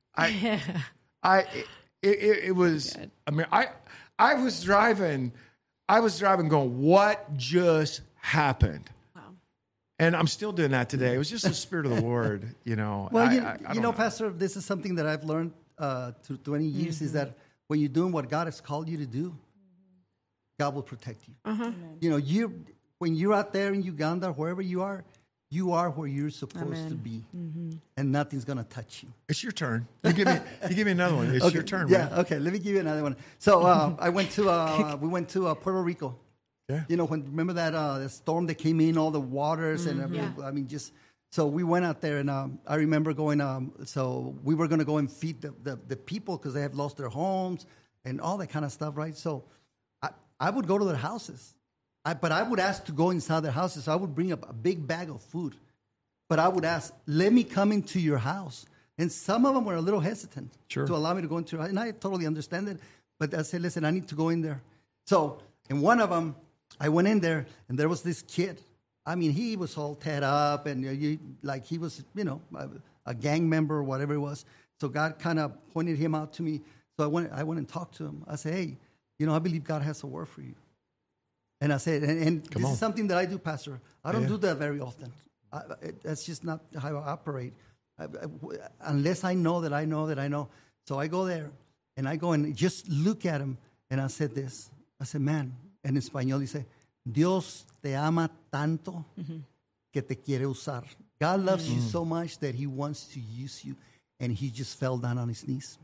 It was. I mean, I was driving going, what just happened? Wow. And I'm still doing that today. It was just the Spirit of the Lord, you know. Well, I you know, Pastor, this is something that I've learned through 20 years is that when you're doing what God has called you to do, God will protect you. You know, when you're out there in Uganda, wherever you are where you're supposed to be, and nothing's gonna touch you. It's your turn. You give me another one. It's Okay, your turn. Yeah. Man. Okay. Let me give you another one. So we went to Puerto Rico. Yeah. You know, remember that the storm that came in, all the waters and everything. I mean, so we went out there, and I remember going. So we were gonna go and feed the people because they have lost their homes and all that kind of stuff, right? So I would go to their houses. But I would ask to go inside their houses. So I would bring up a big bag of food. But I would ask, let me come into your house. And some of them were a little hesitant to allow me to go into your house. And I totally understand it. But I said, listen, I need to go in there. So in one of them, I went in there, and there was this kid. I mean, he was all tied up, and he was, you know, a gang member or whatever it was. So God kind of pointed him out to me. So I went and talked to him. I said, hey, you know, I believe God has a word for you. And I said, and this is something that I do, Pastor. I don't do that very often. That's just not how I operate. Unless I know that I know that I know. So I go there, and I go and just look at him, and I said this. I said, man, en español dice, Dios te ama tanto que te quiere usar. God loves you so much that he wants to use you. And he just fell down on his knees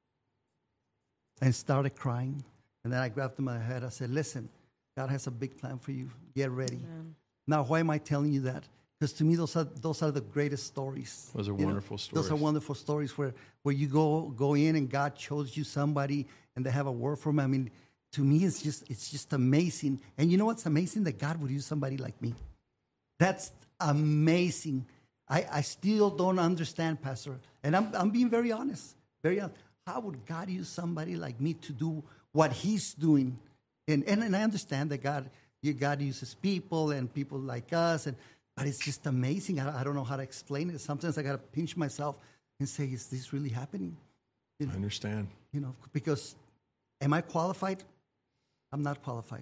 and started crying. And then I grabbed him by the head. I said, listen, God has a big plan for you. Get ready. Amen. Now, why am I telling you that? Because to me, those are the greatest stories. Those are wonderful stories. Those are wonderful stories where you go in and God chose you somebody and they have a word for them. I mean, to me, it's just amazing. And you know what's amazing? That God would use somebody like me. That's amazing. I still don't understand, Pastor. And I'm being very honest. Very honest. How would God use somebody like me to do what he's doing? And I understand that God uses people and people like us, but it's just amazing. I don't know how to explain it. Sometimes I got to pinch myself and say, is this really happening? You know, I understand. You know, because am I qualified? I'm not qualified.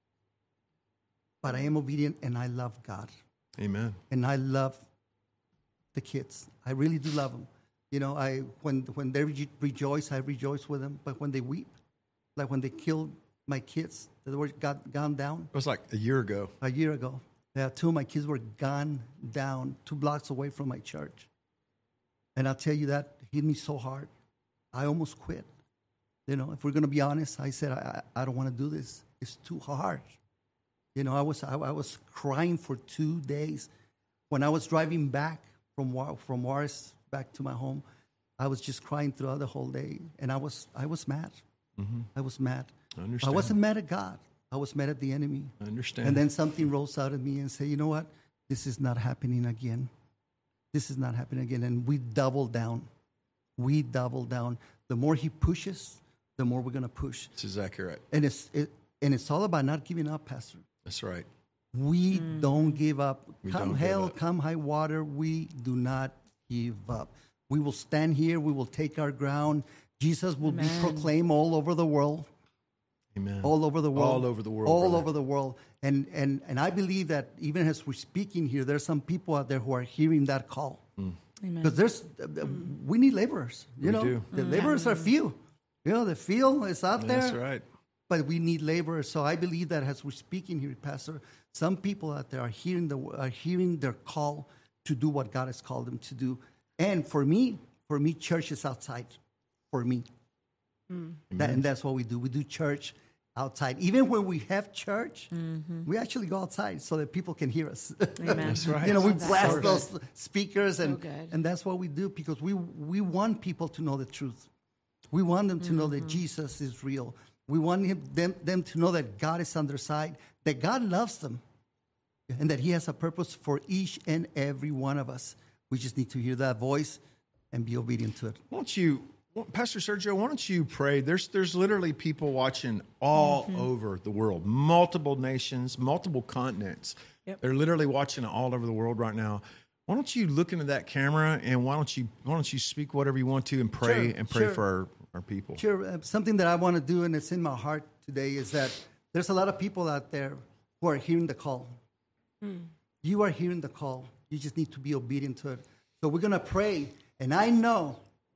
But I am obedient and I love God. Amen. And I love the kids. I really do love them. You know, when they rejoice, I rejoice with them. But when they weep, like when they killed my kids, they were gone down. It was like a year ago. A year ago. Yeah, 2 of my kids were gone down 2 blocks away from my church. And I'll tell you, that hit me so hard. I almost quit. You know, if we're going to be honest, I said, I don't want to do this. It's too hard. You know, I was crying for 2 days. When I was driving back from Juarez back to my home, I was just crying throughout the whole day. And I was mad. Mm-hmm. I was mad. I understand. I wasn't mad at God. I was mad at the enemy. I understand. And then something rose out of me and said, you know what? This is not happening again. This is not happening again. And we doubled down. We doubled down. The more he pushes, the more we're going to push. This is accurate. And it's all about not giving up, Pastor. That's right. We don't give up. We Come don't hell, give up. come high water, we do not give up. We will stand here. We will take our ground. Jesus will be proclaimed all over the world. Amen. All over the world. All over the world. All brother. over the world. And I believe that even as we're speaking here, there's some people out there who are hearing that call. Because we need laborers. You know, do. The laborers are few. You know, the field is out there. That's right. But we need laborers. So I believe that as we're speaking here, Pastor, some people out there are hearing their call to do what God has called them to do. And for me, church is outside. For me. And that's what we do. We do church outside. Even when we have church, we actually go outside so that people can hear us. Amen. That's right. You know, we That's blast so those speakers, and good. and that's what we do because we want people to know the truth. We want them to know that Jesus is real. We want them to know that God is on their side, that God loves them, and that He has a purpose for each and every one of us. We just need to hear that voice and be obedient to it. Pastor Sergio, why don't you pray? There's literally people watching all over the world, multiple nations, multiple continents. Yep. They're literally watching all over the world right now. Why don't you look into that camera and why don't you speak whatever you want to and pray Sure. for our people? Sure. Something that I want to do, and it's in my heart today, is that there's a lot of people out there who are hearing the call. You are hearing the call. You just need to be obedient to it. So we're going to pray, and I know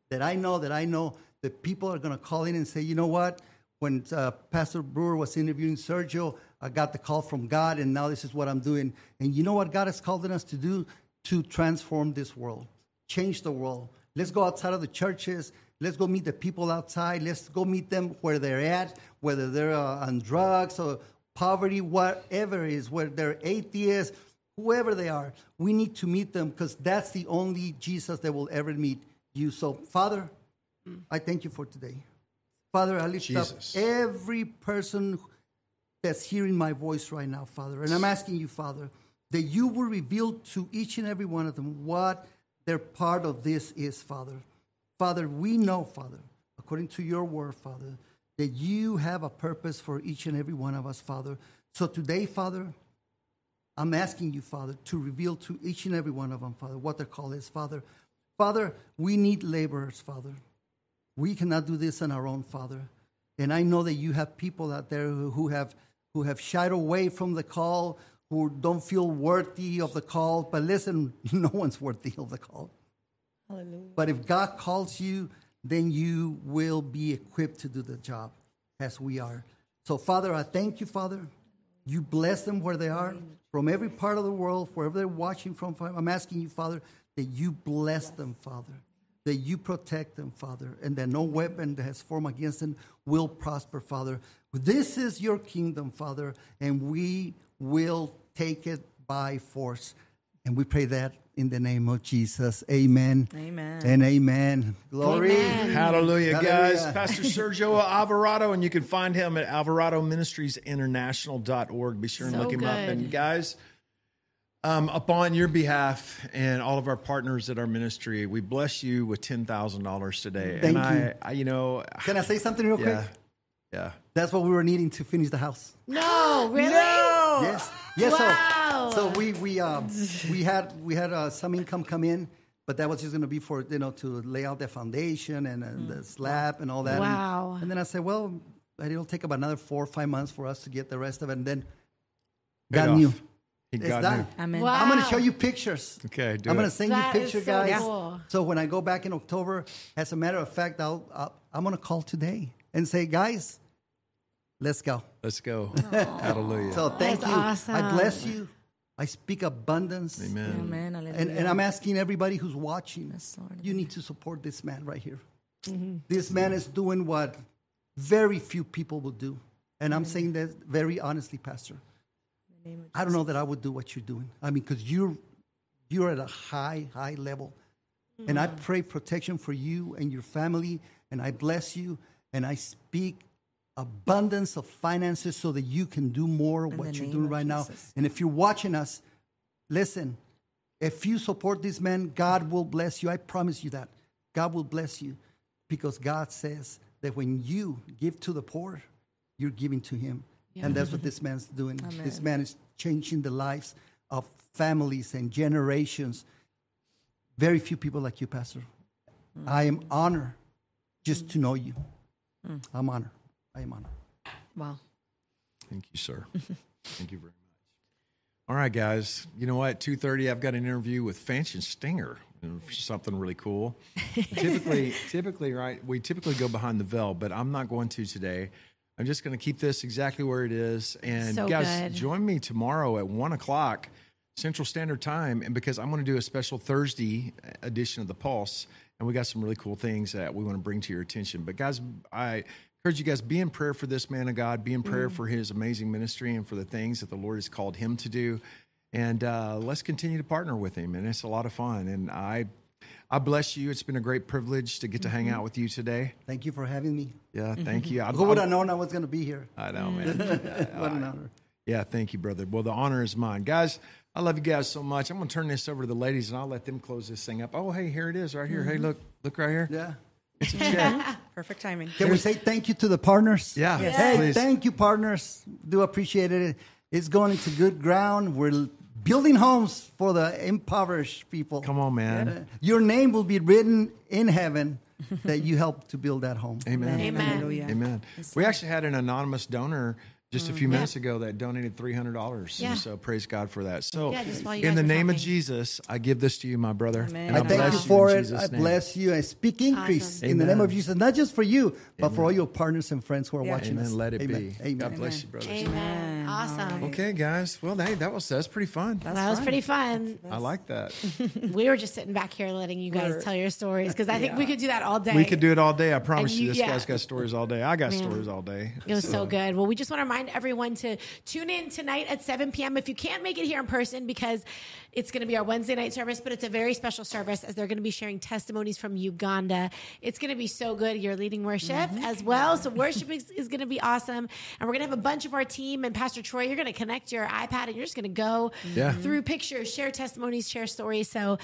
that people are going to call in and say, you know what? When Pastor Brewer was interviewing Sergio, I got the call from God, and now this is what I'm doing. And you know what God has called us to do? To transform this world, change the world. Let's go outside of the churches. Let's go meet the people outside. Let's go meet them where they're at, whether they're on drugs or poverty, whatever it is, whether they're atheists, whoever they are. We need to meet them because that's the only Jesus that will ever meet you. So, Father, I thank you for today. Father, I lift up every person that's hearing my voice right now, Father. And I'm asking you, Father, that you will reveal to each and every one of them what their part of this is, Father. Father, we know, Father, according to your word, Father, that you have a purpose for each and every one of us, Father. So today, Father, I'm asking you, Father, to reveal to each and every one of them, Father, what their call is, Father. Father, we need laborers, Father. We cannot do this on our own, Father. And I know that you have people out there who have shied away from the call, who don't feel worthy of the call. But listen, no one's worthy of the call. Hallelujah. But if God calls you, then you will be equipped to do the job as we are. So, Father, I thank you, Father. You bless them where they are, from every part of the world, wherever they're watching from. I'm asking you, Father, that you bless them, Father, that you protect them, Father, and that no weapon that has formed against them will prosper, Father. This is your kingdom, Father, and we will take it by force. And we pray that in the name of Jesus. Amen. Amen. And amen. Glory. Amen. Hallelujah, guys. Hallelujah. Pastor Sergio Alvarado, and you can find him at alvaradoministriesinternational.org. Be sure and So look him up. good. And guys, upon your behalf and all of our partners at our ministry, we bless you with $10,000 today. Thank and I Can I say something real quick? yeah. That's what we were needing to finish the house. No, really? Yes. Yes. Wow. So we had some income come in, but that was just going to be for to lay out the foundation and the slab and all that. Wow. And then I said, well, it'll take about another 4 or 5 months for us to get the rest of it, and then Paid God off. knew. He It's got done. knew. Amen. Wow. I'm going to show you pictures. Okay, do I'm it. going to send That you is pictures, so guys. cool. So when I go back in October, as a matter of fact, I'm going to call today and say, guys, let's go. Let's go. Hallelujah. So thank That's you. awesome. I bless you. I speak abundance. Amen. Amen. Hallelujah. And I'm asking everybody who's watching, Yes, Lord. you need to support this man right here. Mm-hmm. This man is doing what very few people will do. And I'm saying that very honestly, Pastor. I don't know that I would do what you're doing. I mean, because you're at a high level. And I pray protection for you and your family. And I bless you. And I speak abundance of finances so that you can do more of what the you're name doing of right now. Jesus. And if you're watching us, listen, if you support this man, God will bless you. I promise you that. God will bless you because God says that when you give to the poor, you're giving to him. And that's what this man's doing. This man is changing the lives of families and generations. Very few people like you, Pastor. I am honored just to know you. I'm honored. I am honored. Wow. Thank you, sir. Thank you very much. All right, guys. You know what? 2:30, I've got an interview with Fanchon Stinger. Something really cool. typically, right? We typically go behind the veil, but I'm not going to today. I'm just going to keep this exactly where it is. And So guys, good. join me tomorrow at 1:00 Central Standard Time, and because I'm going to do a special Thursday edition of the Pulse, and we got some really cool things that we want to bring to your attention. But guys, I encourage you guys, be in prayer for this man of God, be in prayer for his amazing ministry and for the things that the Lord has called him to do. And let's continue to partner with him. And it's a lot of fun. And I bless you. It's been a great privilege to get to hang out with you today. Thank you for having me. Yeah, thank you. Who would have known I was going to be here? I know, man. What an honor. Yeah, thank you, brother. Well, the honor is mine. Guys, I love you guys so much. I'm going to turn this over to the ladies, and I'll let them close this thing up. Oh, hey, here it is right here. Hey, look right here. Yeah. It's a check. Perfect timing. Can we say thank you to the partners? Yeah, Hey, please. thank you, partners. Do appreciate it. It's going into good ground. We're building homes for the impoverished people. Come on, man. Your name will be written in heaven that you helped to build that home. Amen. Amen. Hallelujah. Amen. We actually had an anonymous donor just a few minutes ago that donated $300. Yeah. So praise God for that. So Yeah, just while you in guys the were name of talking. Jesus, I give this to you, my brother. Amen. And I I thank bless you you for in it. Jesus' I name. bless you. I speak increase Awesome. in the name Amen. of Jesus, not just for you, but for all your partners and friends who are watching us. Amen. Let it Amen. be. Amen. God bless you, brothers. Amen. Awesome. Okay, guys. Well, hey, that's pretty fun. That was pretty fun. I like that. We were just sitting back here letting you guys tell your stories because I think we could do that all day. We could do it all day. I promise And you, you- this yeah. guy's got stories all day. I got Man. stories all day. It was so good. Well, we just want to remind everyone to tune in tonight at 7 p.m. if you can't make it here in person because it's going to be our Wednesday night service, but it's a very special service as they're going to be sharing testimonies from Uganda. It's going to be so good. You're leading worship as well. So worship is going to be awesome. And we're going to have a bunch of our team and Pastor Troy, you're going to connect your iPad and you're just going to go Yeah. through pictures, share testimonies, share stories. So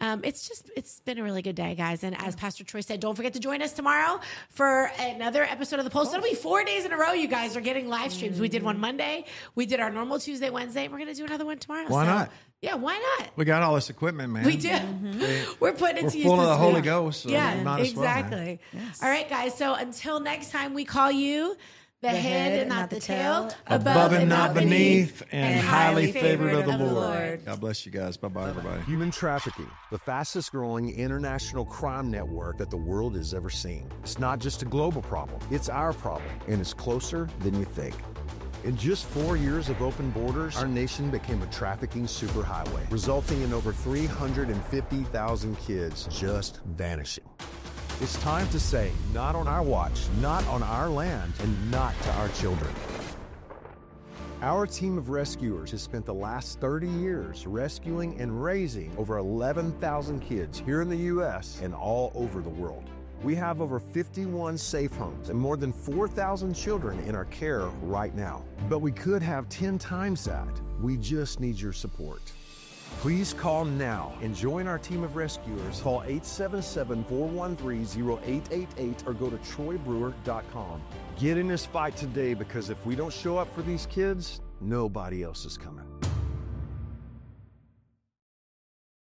it's been a really good day, guys. And as Pastor Troy said, don't forget to join us tomorrow for another episode of The Pulse. It'll be 4 days in a row. You guys are getting live streams. We did one Monday. We did our normal Tuesday, Wednesday, and we're going to do another one tomorrow. Why not? Yeah, why not? We got all this equipment, man. We do. We're putting it We're to use full of this the Holy week. Ghost. So Yeah, might as well, man. exactly. All right, guys. So until next time we call you, the head and not the tail, above and not beneath, and highly favored of the Lord. Lord. God bless you guys. Bye-bye, everybody. Human trafficking, the fastest growing international crime network that the world has ever seen. It's not just a global problem, it's our problem, and it's closer than you think. In just 4 years of open borders, our nation became a trafficking superhighway, resulting in over 350,000 kids just vanishing. It's time to say, not on our watch, not on our land, and not to our children. Our team of rescuers has spent the last 30 years rescuing and raising over 11,000 kids here in the U.S. and all over the world. We have over 51 safe homes and more than 4,000 children in our care right now. But we could have 10 times that. We just need your support. Please call now and join our team of rescuers. Call 877-413-0888 or go to troybrewer.com. Get in this fight today, because if we don't show up for these kids, nobody else is coming.